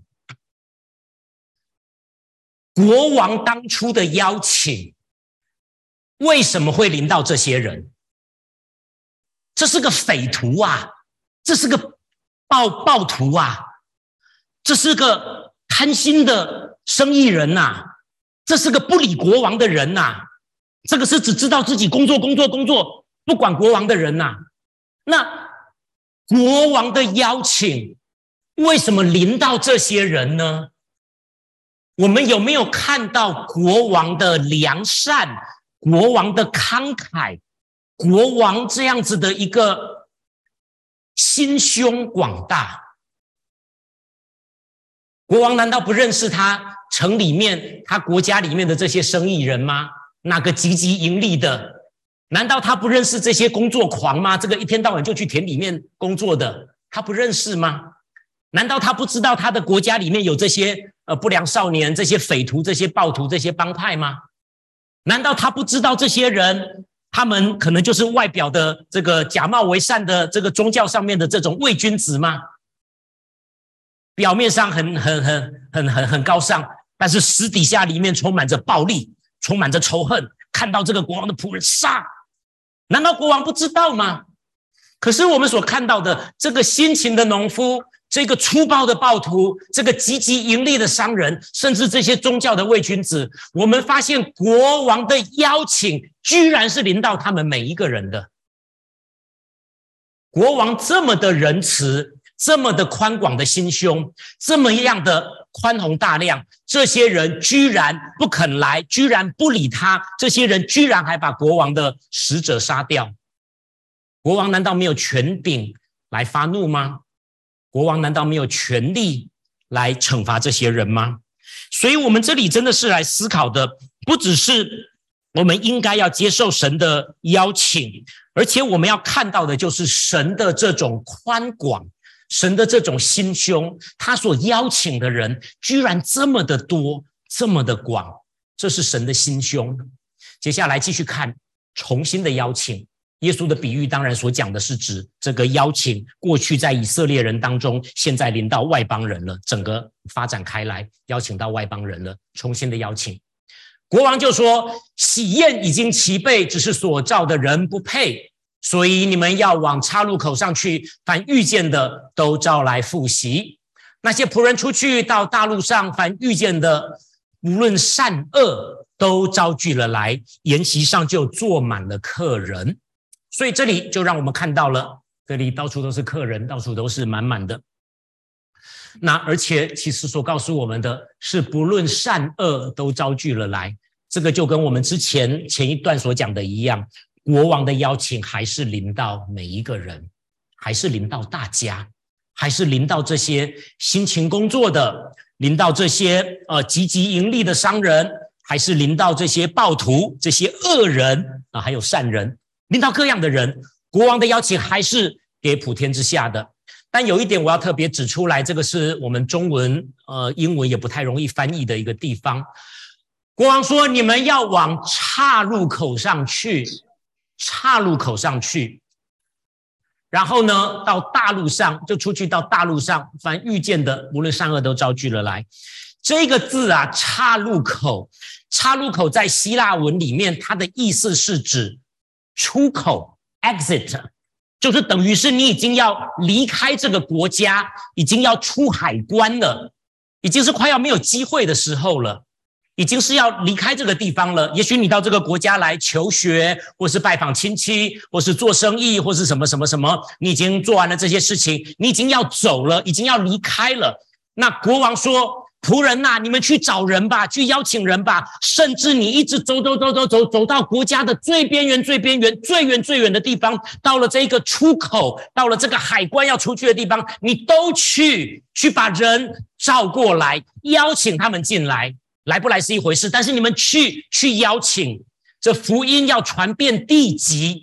国王当初的邀请为什么会临到这些人？这是个匪徒啊，这是个暴暴徒啊，这是个贪心的生意人呐、啊，这是个不理国王的人呐、啊，这个是只知道自己工作工作工作，不管国王的人呐、啊。那国王的邀请为什么临到这些人呢？我们有没有看到国王的良善，国王的慷慨，国王这样子的一个心胸广大？国王难道不认识他城里面他国家里面的这些生意人吗？那个积极盈利的，难道他不认识这些工作狂吗？这个一天到晚就去田里面工作的，他不认识吗？难道他不知道他的国家里面有这些呃不良少年，这些匪徒，这些暴徒，这些帮派吗？难道他不知道这些人他们可能就是外表的这个假冒为善的这个宗教上面的这种伪君子吗？表面上很很很很很很高尚，但是私底下里面充满着暴力，充满着仇恨，看到这个国王的仆人杀，难道国王不知道吗？可是我们所看到的这个辛勤的农夫，这个粗暴的暴徒，这个积极盈利的商人，甚至这些宗教的伪君子，我们发现国王的邀请居然是临到他们每一个人的。国王这么的仁慈，这么的宽广的心胸，这么样的宽宏大量，这些人居然不肯来，居然不理他，这些人居然还把国王的使者杀掉。国王难道没有权柄来发怒吗？国王难道没有权力来惩罚这些人吗？所以我们这里真的是来思考的，不只是我们应该要接受神的邀请，而且我们要看到的就是神的这种宽广，神的这种心胸，他所邀请的人居然这么的多，这么的广，这是神的心胸。接下来继续看重新的邀请。耶稣的比喻当然所讲的是指这个邀请过去在以色列人当中，现在临到外邦人了，整个发展开来，邀请到外邦人了，重新的邀请。国王就说，喜宴已经齐备，只是所召的人不配，所以你们要往岔路口上去，凡遇见的都招来赴席。那些仆人出去到大路上，凡遇见的无论善恶都招聚了来，筵席上就坐满了客人。所以这里就让我们看到了，这里到处都是客人，到处都是满满的。那而且其实所告诉我们的是，不论善恶都招聚了来，这个就跟我们之前前一段所讲的一样，国王的邀请还是临到每一个人，还是临到大家，还是临到这些辛勤工作的，临到这些呃积极盈利的商人，还是临到这些暴徒，这些恶人啊，还有善人，临到各样的人，国王的邀请还是给普天之下的。但有一点我要特别指出来，这个是我们中文呃英文也不太容易翻译的一个地方。国王说，你们要往岔路口上去，岔路口上去，然后呢到大路上，就出去到大路上，凡遇见的无论善恶都招聚了来。这个字啊，岔路口，岔路口在希腊文里面，它的意思是指出口 exit， 就是等于是你已经要离开这个国家，已经要出海关了，已经是快要没有机会的时候了，已经是要离开这个地方了。也许你到这个国家来求学，或是拜访亲戚，或是做生意，或是什么什么什么，你已经做完了这些事情，你已经要走了，已经要离开了。那国王说，仆人呐、啊，你们去找人吧，去邀请人吧，甚至你一直走走走走走走到国家的最边缘最边缘最远最远的地方，到了这个出口，到了这个海关要出去的地方，你都去去把人召过来，邀请他们进来。来不来是一回事，但是你们去去邀请，这福音要传遍地极，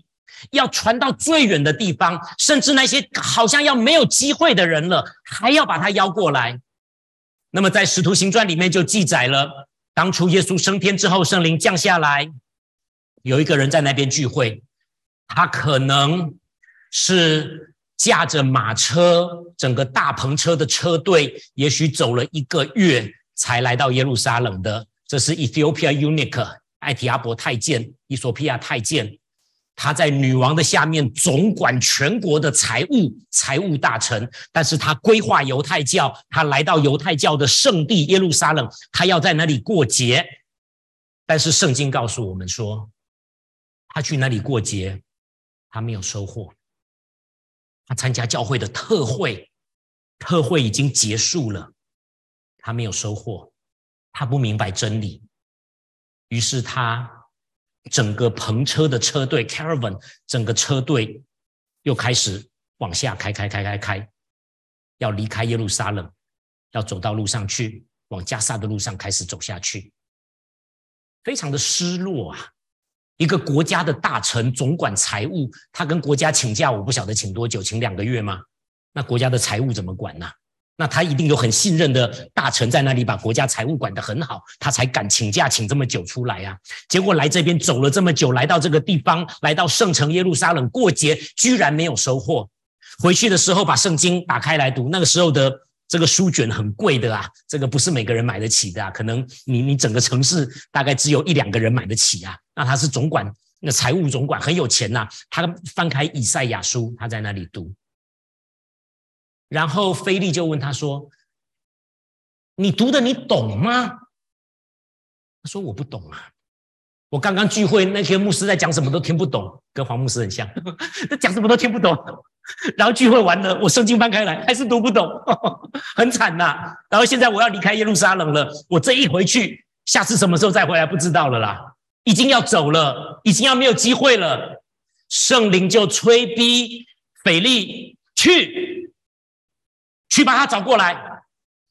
要传到最远的地方，甚至那些好像要没有机会的人了，还要把他邀过来。那么在使徒行传里面就记载了，当初耶稣升天之后，圣灵降下来，有一个人在那边聚会，他可能是驾着马车，整个大篷车的车队，也许走了一个月才来到耶路撒冷的。这是 Ethiopia Eunuch 艾提阿伯太监，伊索比亚太监，他在女王的下面总管全国的财务，财务大臣。但是他规划犹太教，他来到犹太教的圣地耶路撒冷，他要在那里过节。但是圣经告诉我们说，他去那里过节，他没有收获。他参加教会的特会，特会已经结束了，他没有收获，他不明白真理。于是他整个篷车的车队 caravan 整个车队又开始往下开开开开开，要离开耶路撒冷，要走到路上去，往加萨的路上开始走下去，非常的失落啊。一个国家的大臣总管财务，他跟国家请假，我不晓得请多久，请两个月吗？那国家的财务怎么管呢？那他一定有很信任的大臣在那里把国家财务管得很好，他才敢请假请这么久出来啊。结果来这边走了这么久，来到这个地方，来到圣城耶路撒冷过节，居然没有收获。回去的时候把圣经打开来读，那个时候的这个书卷很贵的啊，这个不是每个人买得起的啊，可能你你整个城市大概只有一两个人买得起啊。那他是总管，那财务总管很有钱啊，他翻开以赛亚书，他在那里读。然后腓利就问他说，你读的你懂吗？他说我不懂啊，我刚刚聚会那些牧师在讲什么都听不懂，跟黄牧师很像，讲什么都听不懂。然后聚会完了，我圣经翻开来还是读不懂，很惨呐、啊。然后现在我要离开耶路撒冷了，我这一回去，下次什么时候再回来不知道了啦，已经要走了，已经要没有机会了。圣灵就催逼腓利去，去把他找过来。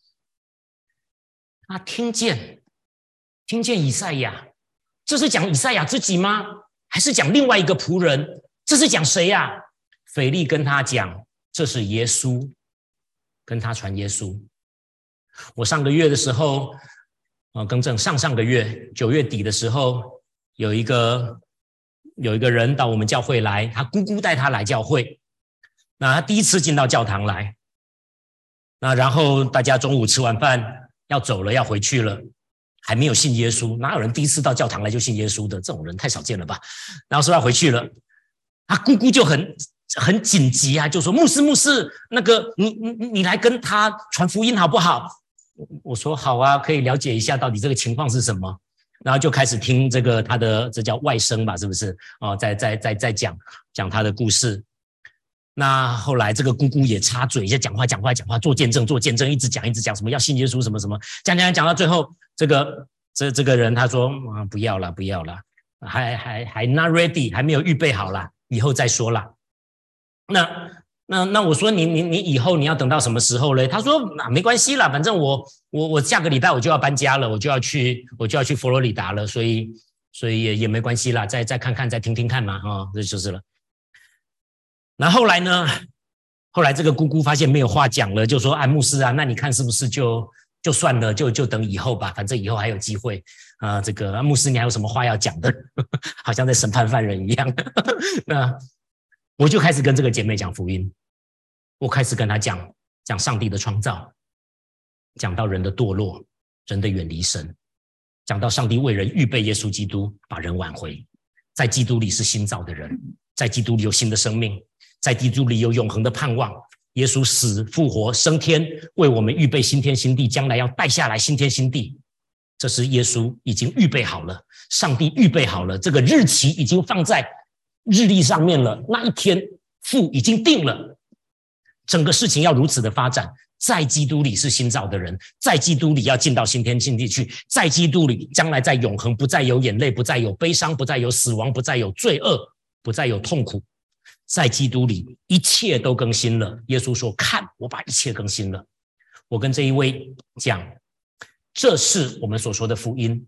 他听见，听见以赛亚，这是讲以赛亚自己吗？还是讲另外一个仆人？这是讲谁呀、啊？腓利跟他讲，这是耶稣，跟他传耶稣。我上个月的时候，呃，更正，上上个月九月底的时候，有一个有一个人到我们教会来，他姑姑带他来教会，那他第一次进到教堂来，那然后大家中午吃完饭要走了，要回去了，还没有信耶稣，哪有人第一次到教堂来就信耶稣的？这种人太少见了吧？然后说要回去了，他姑姑就很。很紧急啊，就说牧师牧师，那个你你你来跟他传福音好不好？我说好啊，可以了解一下到底这个情况是什么。然后就开始听这个他的这叫外甥吧，是不是？哦，在在在在讲讲他的故事。那后来这个姑姑也插嘴，就讲话讲话讲话，做见证做见证，一直讲一直讲什么要信耶稣什么什么，讲讲讲到最后，这个这这个人他说啊不要啦不要啦，还还还 not ready， 还没有预备好啦，以后再说啦。那那那我说你你你以后你要等到什么时候嘞？他说啊没关系啦，反正我我我下个礼拜我就要搬家了，我就要去我就要去佛罗里达了，所以所以也也没关系啦，再再看看再听听看嘛，哦，这就是了。那后来呢？后来这个姑姑发现没有话讲了，就说啊牧师啊，那你看是不是就就算了，就就等以后吧，反正以后还有机会啊、呃。这个、啊、牧师你还有什么话要讲的？好像在审判犯人一样。那。我就开始跟这个姐妹讲福音，我开始跟她讲讲上帝的创造，讲到人的堕落，人的远离神，讲到上帝为人预备耶稣基督，把人挽回，在基督里是新造的人，在基督里有新的生命，在基督里有永恒的盼望。耶稣死复活升天，为我们预备新天新地，将来要带下来新天新地。这是耶稣已经预备好了，上帝预备好了，这个日期已经放在日历上面了，那一天父已经定了，整个事情要如此的发展。在基督里是新造的人，在基督里要进到新天新地去，在基督里将来在永恒不再有眼泪，不再有悲伤，不再有死亡，不再有罪恶，不再有痛苦。在基督里一切都更新了。耶稣说看，我把一切更新了。我跟这一位讲，这是我们所说的福音。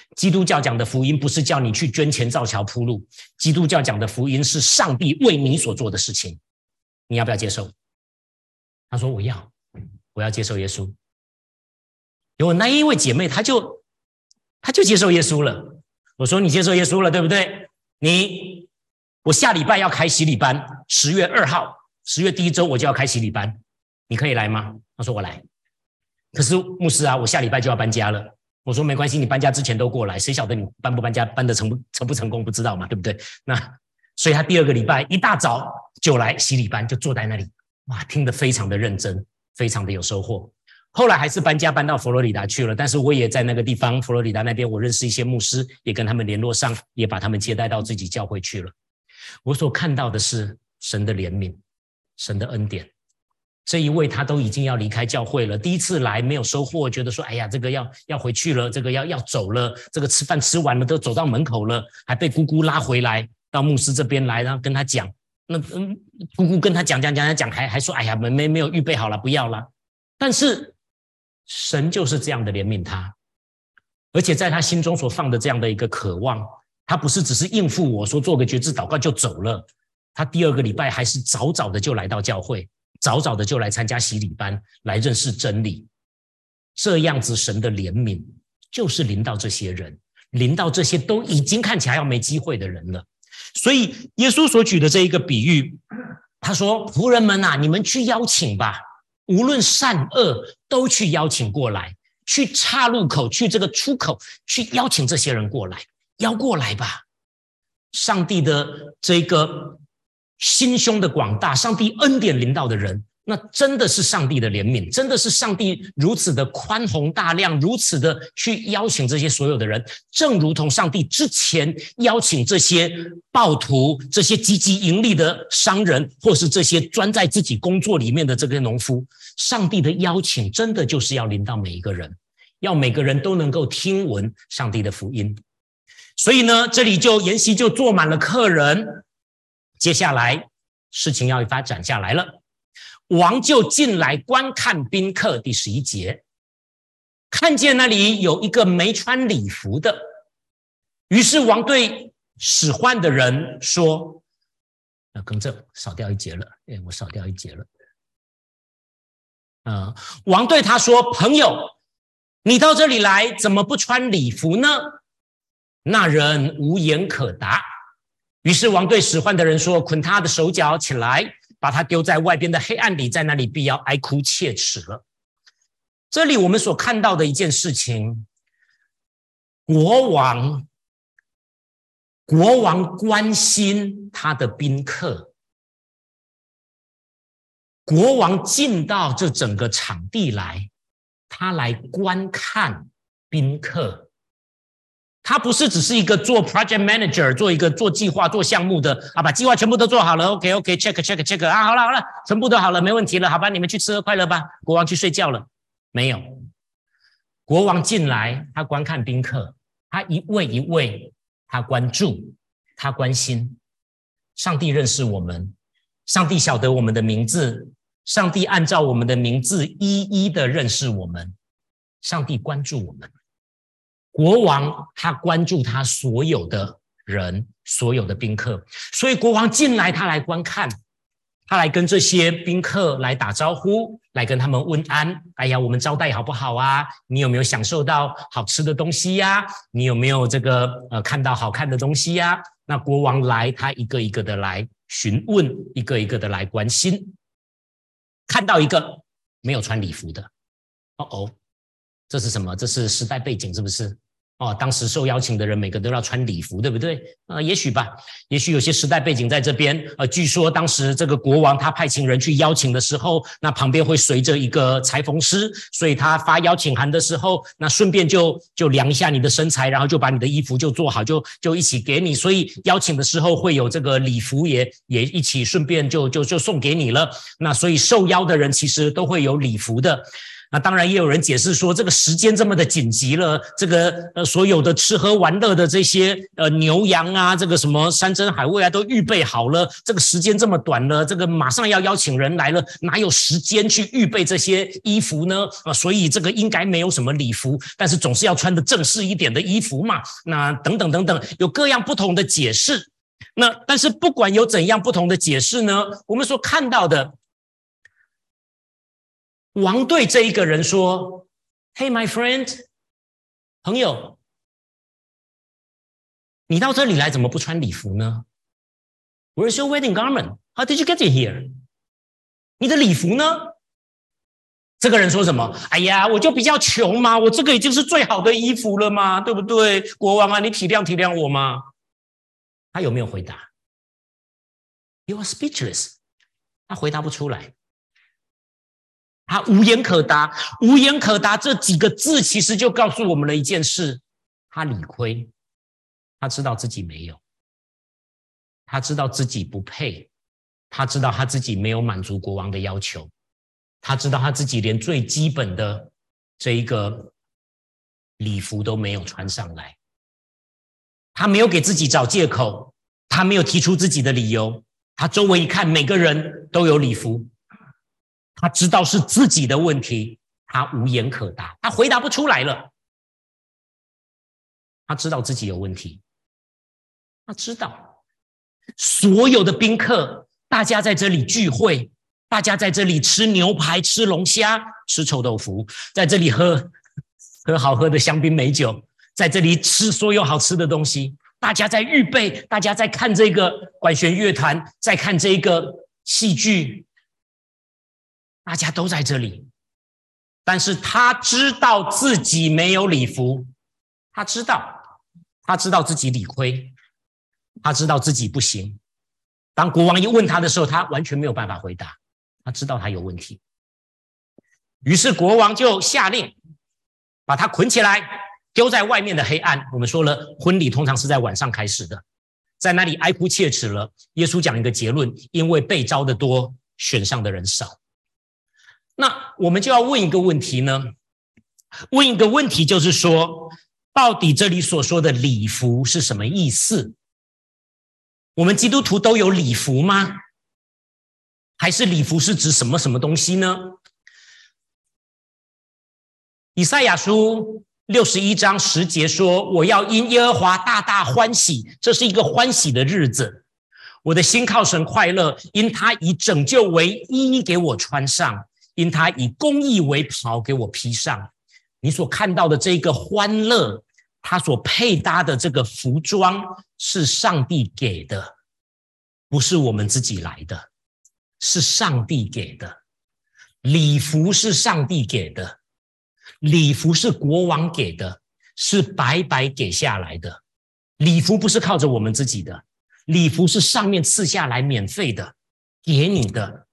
基督教讲的福音不是叫你去捐钱造桥铺路，基督教讲的福音是上帝为你所做的事情，你要不要接受？他说我要，我要接受耶稣。有那一位姐妹，她就她就接受耶稣了。我说你接受耶稣了，对不对？你我下礼拜要开洗礼班，十月二号，十月第一周我就要开洗礼班，你可以来吗？他说我来。可是牧师啊，我下礼拜就要搬家了。我说没关系，你搬家之前都过来，谁晓得你搬不搬家，搬得成不成不成功不知道嘛，对不对？那所以他第二个礼拜一大早就来洗礼班，就坐在那里，哇，听得非常的认真，非常的有收获。后来还是搬家搬到佛罗里达去了，但是我也在那个地方，佛罗里达那边，我认识一些牧师，也跟他们联络上，也把他们接待到自己教会去了。我所看到的是神的怜悯，神的恩典。这一位他都已经要离开教会了，第一次来没有收获，觉得说哎呀，这个要要回去了，这个要要走了，这个吃饭吃完了都走到门口了，还被姑姑拉回来到牧师这边来，然后跟他讲，那嗯，姑姑跟他讲讲讲讲讲，还还说哎呀，没没没有预备好了，不要了。但是神就是这样的怜悯他，而且在他心中所放的这样的一个渴望，他不是只是应付我说做个决志祷告就走了，他第二个礼拜还是早早的就来到教会，早早的就来参加洗礼班，来认识真理。这样子神的怜悯就是临到这些人，临到这些都已经看起来要没机会的人了。所以耶稣所举的这一个比喻，他说仆人们啊，你们去邀请吧，无论善恶都去邀请过来，去岔路口，去这个出口，去邀请这些人过来，邀过来吧。上帝的这个心胸的广大，上帝恩典临到的人，那真的是上帝的怜悯，真的是上帝如此的宽宏大量，如此的去邀请这些所有的人，正如同上帝之前邀请这些暴徒，这些积极盈利的商人，或是这些专在自己工作里面的这个农夫，上帝的邀请真的就是要临到每一个人，要每个人都能够听闻上帝的福音。所以呢，这里就筵席就坐满了客人。接下来事情要发展下来了，王就进来观看宾客。第十一节，看见那里有一个没穿礼服的，于是王对使唤的人说，呃，更正，少掉一节了，哎，我少掉一节了。呃，王对他说，朋友，你到这里来怎么不穿礼服呢？那人无言可答。于是王对使唤的人说，捆他的手脚起来，把他丢在外边的黑暗里，在那里必要哀哭切齿了。这里我们所看到的一件事情，国王国王关心他的宾客，国王进到这整个场地来，他来观看宾客。他不是只是一个做 project manager， 做一个做计划做项目的啊，把计划全部都做好了 OK OK check check check 啊，好了好了，全部都好了，没问题了，好吧，你们去吃喝快乐吧，国王去睡觉了。没有，国王进来，他观看宾客，他一位一位，他关注，他关心。上帝认识我们，上帝晓得我们的名字，上帝按照我们的名字一一的认识我们，上帝关注我们。国王他关注他所有的人，所有的宾客，所以国王进来，他来观看，他来跟这些宾客来打招呼，来跟他们问安。哎呀，我们招待好不好啊？你有没有享受到好吃的东西呀？你有没有这个呃看到好看的东西呀？那国王来，他一个一个的来询问，一个一个的来关心。看到一个没有穿礼服的，哦哦，这是什么？这是时代背景是不是？哦，当时受邀请的人每个都要穿礼服，对不对？呃，也许吧，也许有些时代背景在这边。呃，据说当时这个国王他派请人去邀请的时候，那旁边会随着一个裁缝师，所以他发邀请函的时候，那顺便就就量一下你的身材，然后就把你的衣服就做好，就就一起给你。所以邀请的时候会有这个礼服也也一起顺便就就就送给你了。那所以受邀的人其实都会有礼服的。 那当然也有人解释说，这个时间这么的紧急了，这个呃所有的吃喝玩乐的这些呃牛羊啊，这个什么山珍海味啊都预备好了，这个时间这么短了，这个马上要邀请人来了，哪有时间去预备这些衣服呢？啊，所以这个应该没有什么礼服，但是总是要穿的正式一点的衣服嘛。那等等等等，有各样不同的解释。那但是不管有怎样不同的解释呢，我们所看到的。王对这一个人说 Hey my friend 朋友，你到这里来怎么不穿礼服呢？ Where's your wedding garment? How did you get in here? 你的礼服呢？这个人说什么？哎呀，我就比较穷嘛，我这个已经是最好的衣服了嘛，对不对？国王啊，你体谅体谅我嘛。他有没有回答？ You are speechless. 他回答不出来。他无言可答，无言可答这几个字其实就告诉我们了一件事，他理亏，他知道自己没有，他知道自己不配，他知道他自己没有满足国王的要求，他知道他自己连最基本的这一个礼服都没有穿上来，他没有给自己找借口，他没有提出自己的理由，他周围一看，每个人都有礼服。他知道是自己的问题，他无言可答，他回答不出来了。他知道自己有问题，他知道所有的宾客，大家在这里聚会，大家在这里吃牛排、吃龙虾、吃臭豆腐，在这里喝喝好喝的香槟美酒，在这里吃所有好吃的东西，大家在预备，大家在看这个管弦乐团，在看这个戏剧。大家都在这里，但是他知道自己没有礼服，他知道，他知道自己理亏，他知道自己不行。当国王一问他的时候，他完全没有办法回答，他知道他有问题。于是国王就下令把他捆起来，丢在外面的黑暗。我们说了，婚礼通常是在晚上开始的，在那里哀哭切齿了。耶稣讲一个结论，因为被招的多，选上的人少。那我们就要问一个问题呢，问一个问题就是说，到底这里所说的礼服是什么意思？我们基督徒都有礼服吗？还是礼服是指什么什么东西呢？以赛亚书六十一章十节说，我要因耶和华大大欢喜，这是一个欢喜的日子。我的心靠神快乐，因他以拯救为衣给我穿上，因他以公义为袍给我披上。你所看到的这个欢乐，他所配搭的这个服装是上帝给的，不是我们自己来的，是上帝给的。礼服是上帝给的，礼服是国王给的，是白白给下来的。礼服不是靠着我们自己的，礼服是上面赐下来免费的，给你的。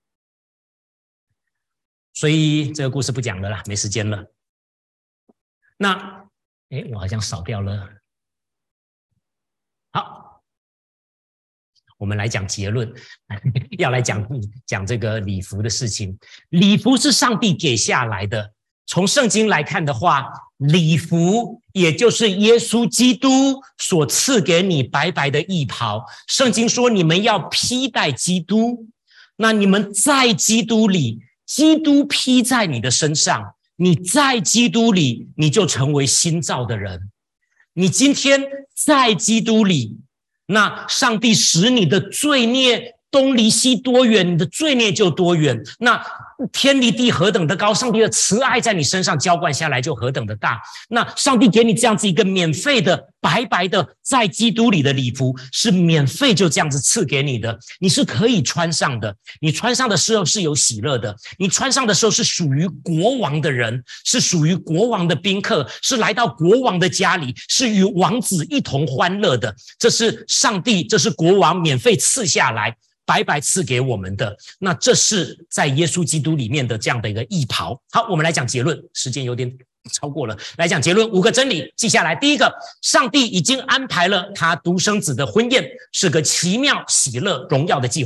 所以这个故事不讲了啦，没时间了。那，诶，我好像少掉了。好，我们来讲结论，要来讲讲这个礼服的事情。礼服是上帝给下来的。从圣经来看的话，礼服也就是耶稣基督所赐给你白白的义袍。圣经说你们要披戴基督，那你们在基督里，基督披在你的身上，你在基督里，你就成为新造的人。你今天在基督里，那上帝使你的罪孽东离西多远，你的罪孽就多远。那天离地何等的高，上帝的慈爱在你身上浇灌下来就何等的大。那上帝给你这样子一个免费的白白的在基督里的礼服，是免费就这样子赐给你的，你是可以穿上的。你穿上的时候是有喜乐的，你穿上的时候是属于国王的人，是属于国王的宾客，是来到国王的家里，是与王子一同欢乐的。这是上帝，这是国王免费赐下来，白白赐给我们的。那这是在耶稣基督里面的这样的一个义袍。好，我们来讲结论，时间有点超过了，来讲结论，五个真理记下来。第一个，上帝已经安排了他独生子的婚宴，是个奇妙、喜乐、荣耀的计划。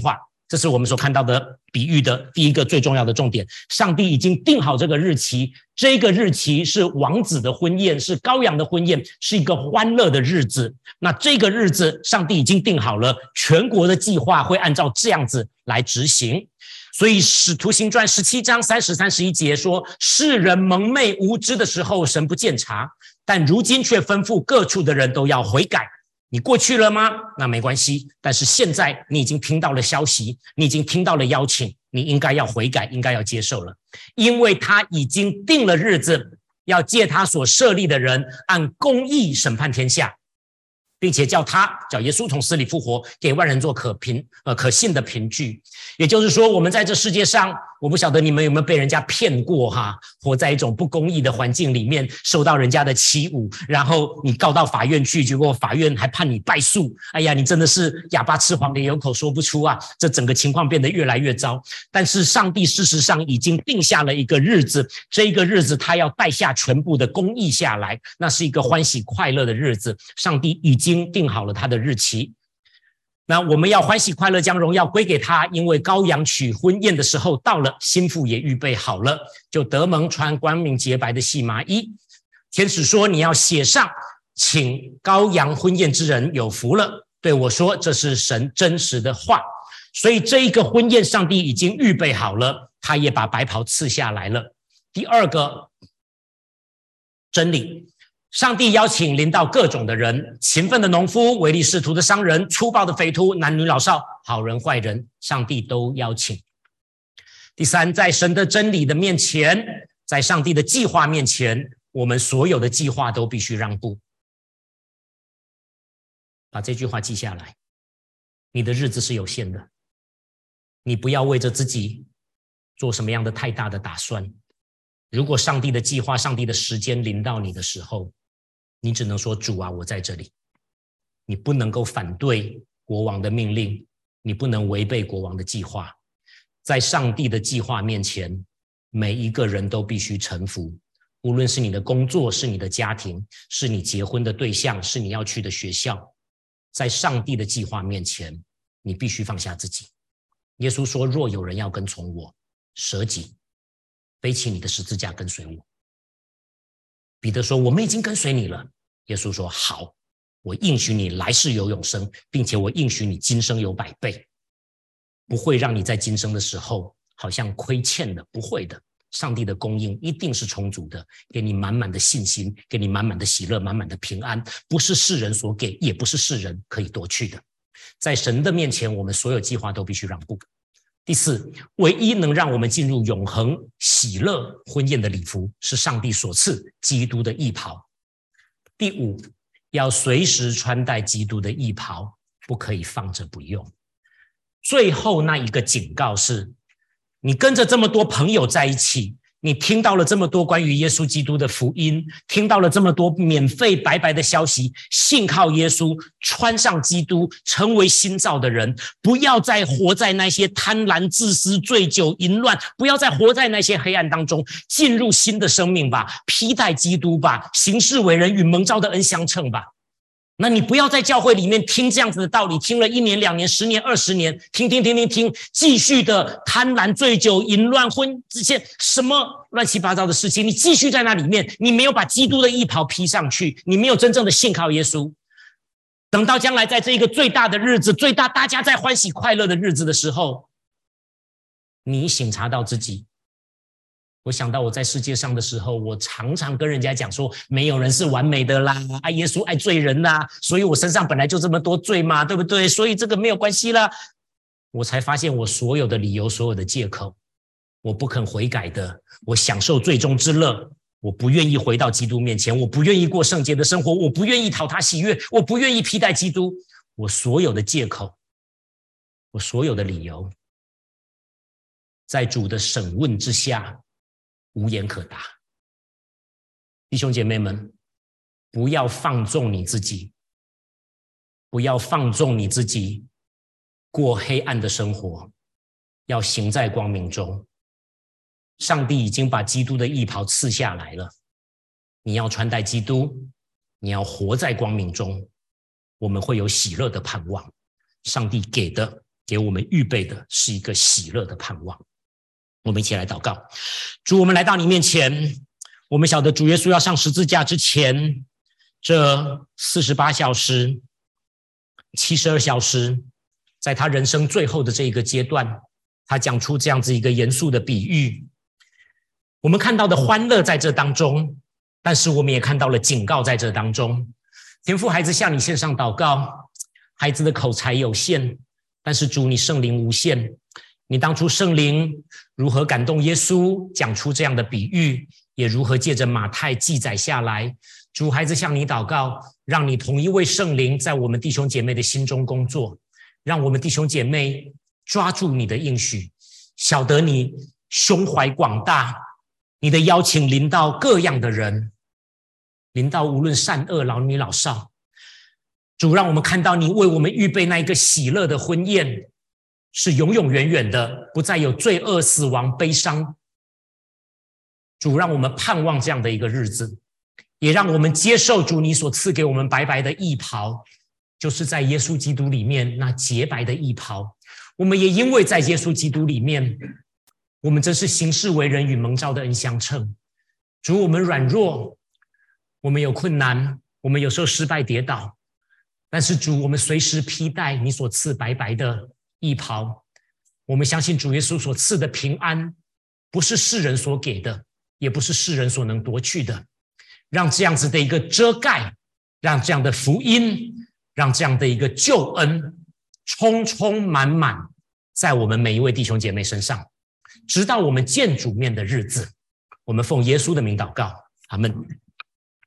这是我们所看到的比喻的第一个最重要的重点。上帝已经定好这个日期，这个日期是王子的婚宴，是羔羊的婚宴，是一个欢乐的日子。那这个日子上帝已经定好了，全国的计划会按照这样子来执行。所以使徒行传十七章三十、三十一节说，世人蒙昧无知的时候，神不鉴察，但如今却吩咐各处的人都要悔改。你过去了吗？那没关系，但是现在你已经听到了消息，你已经听到了邀请，你应该要悔改，应该要接受了，因为他已经定了日子，要借他所设立的人按公义审判天下，并且叫他叫耶稣从死里复活，给万人做可凭呃可信的凭据。也就是说，我们在这世界上，我不晓得你们有没有被人家骗过哈，活在一种不公义的环境里面，受到人家的欺侮，然后你告到法院去，结果法院还判你败诉。哎呀，你真的是哑巴吃黄连，有口说不出啊！这整个情况变得越来越糟。但是上帝事实上已经定下了一个日子，这一个日子他要带下全部的公义下来，那是一个欢喜快乐的日子。上帝已经定好了他的日期。那我们要欢喜快乐，将荣耀归给他，因为羔羊娶婚宴的时候到了，新妇也预备好了，就得蒙穿光明洁白的细麻衣。天使说，你要写上，请羔羊婚宴之人有福了。对我说，这是神真实的话。所以这一个婚宴上帝已经预备好了，他也把白袍赐下来了。第二个真理，上帝邀请临到各种的人，勤奋的农夫，唯利是图的商人，粗暴的匪徒，男女老少，好人坏人，上帝都邀请。第三，在神的真理的面前，在上帝的计划面前，我们所有的计划都必须让步。把这句话记下来，你的日子是有限的，你不要为着自己做什么样的太大的打算。如果上帝的计划，上帝的时间临到你的时候，你只能说，主啊，我在这里。你不能够反对国王的命令，你不能违背国王的计划。在上帝的计划面前，每一个人都必须臣服，无论是你的工作，是你的家庭，是你结婚的对象，是你要去的学校，在上帝的计划面前，你必须放下自己。耶稣说，若有人要跟从我，舍己，背起你的十字架跟随我。彼得说，我们已经跟随你了。耶稣说，好，我应许你来世有永生，并且我应许你今生有百倍，不会让你在今生的时候好像亏欠的，不会的。上帝的供应一定是充足的，给你满满的信心，给你满满的喜乐，满满的平安，不是世人所给，也不是世人可以夺去的。在神的面前，我们所有计划都必须让步。第四，唯一能让我们进入永恒喜乐婚宴的礼服，是上帝所赐基督的义袍。第五，要随时穿戴基督的义袍，不可以放着不用。最后那一个警告是，你跟着这么多朋友在一起，你听到了这么多关于耶稣基督的福音，听到了这么多免费白白的消息，信靠耶稣，穿上基督，成为新造的人，不要再活在那些贪婪、自私、醉酒、淫乱，不要再活在那些黑暗当中，进入新的生命吧，披戴基督吧，行事为人与蒙召的恩相称吧。那你不要在教会里面听这样子的道理，听了一年、两年、十年、二十年，听听听听听，继续的贪婪、醉酒、淫乱、婚这些什么乱七八糟的事情，你继续在那里面，你没有把基督的义袍披上去，你没有真正的信靠耶稣。等到将来在这一个最大的日子，最大大家在欢喜快乐的日子的时候，你省察到自己。我想到我在世界上的时候，我常常跟人家讲说，没有人是完美的啦，啊，耶稣爱罪人啦，所以我身上本来就这么多罪嘛，对不对？所以这个没有关系啦。我才发现我所有的理由，所有的借口，我不肯悔改的，我享受罪中之乐，我不愿意回到基督面前，我不愿意过圣洁的生活，我不愿意讨他喜悦，我不愿意披戴基督，我所有的借口，我所有的理由，在主的审问之下无言可答。弟兄姐妹们，不要放纵你自己，不要放纵你自己过黑暗的生活，要行在光明中。上帝已经把基督的义袍赐下来了，你要穿戴基督，你要活在光明中，我们会有喜乐的盼望。上帝给的给我们预备的是一个喜乐的盼望。我们一起来祷告。主，我们来到你面前，我们晓得主耶稣要上十字架之前，这四十八小时、七十二小时，在他人生最后的这一个阶段，他讲出这样子一个严肃的比喻。我们看到的欢乐在这当中，但是我们也看到了警告在这当中。天父，孩子向你献上祷告，孩子的口才有限，但是主，你圣灵无限。你当初圣灵如何感动耶稣讲出这样的比喻，也如何借着马太记载下来。主，孩子向你祷告，让你同一位圣灵在我们弟兄姐妹的心中工作，让我们弟兄姐妹抓住你的应许，晓得你胸怀广大，你的邀请临到各样的人，临到无论善恶老女老少。主，让我们看到你为我们预备那一个喜乐的婚宴，是永永远远的，不再有罪恶、死亡、悲伤。主，让我们盼望这样的一个日子，也让我们接受主你所赐给我们白白的义袍，就是在耶稣基督里面那洁白的义袍。我们也因为在耶稣基督里面，我们真是行事为人与蒙召的恩相称。主，我们软弱，我们有困难，我们有时候失败跌倒，但是主，我们随时披戴你所赐白白的义袍。我们相信主耶稣所赐的平安，不是世人所给的，也不是世人所能夺去的。让这样子的一个遮盖，让这样的福音，让这样的一个救恩充充满满在我们每一位弟兄姐妹身上，直到我们见主面的日子。我们奉耶稣的名祷告，阿们。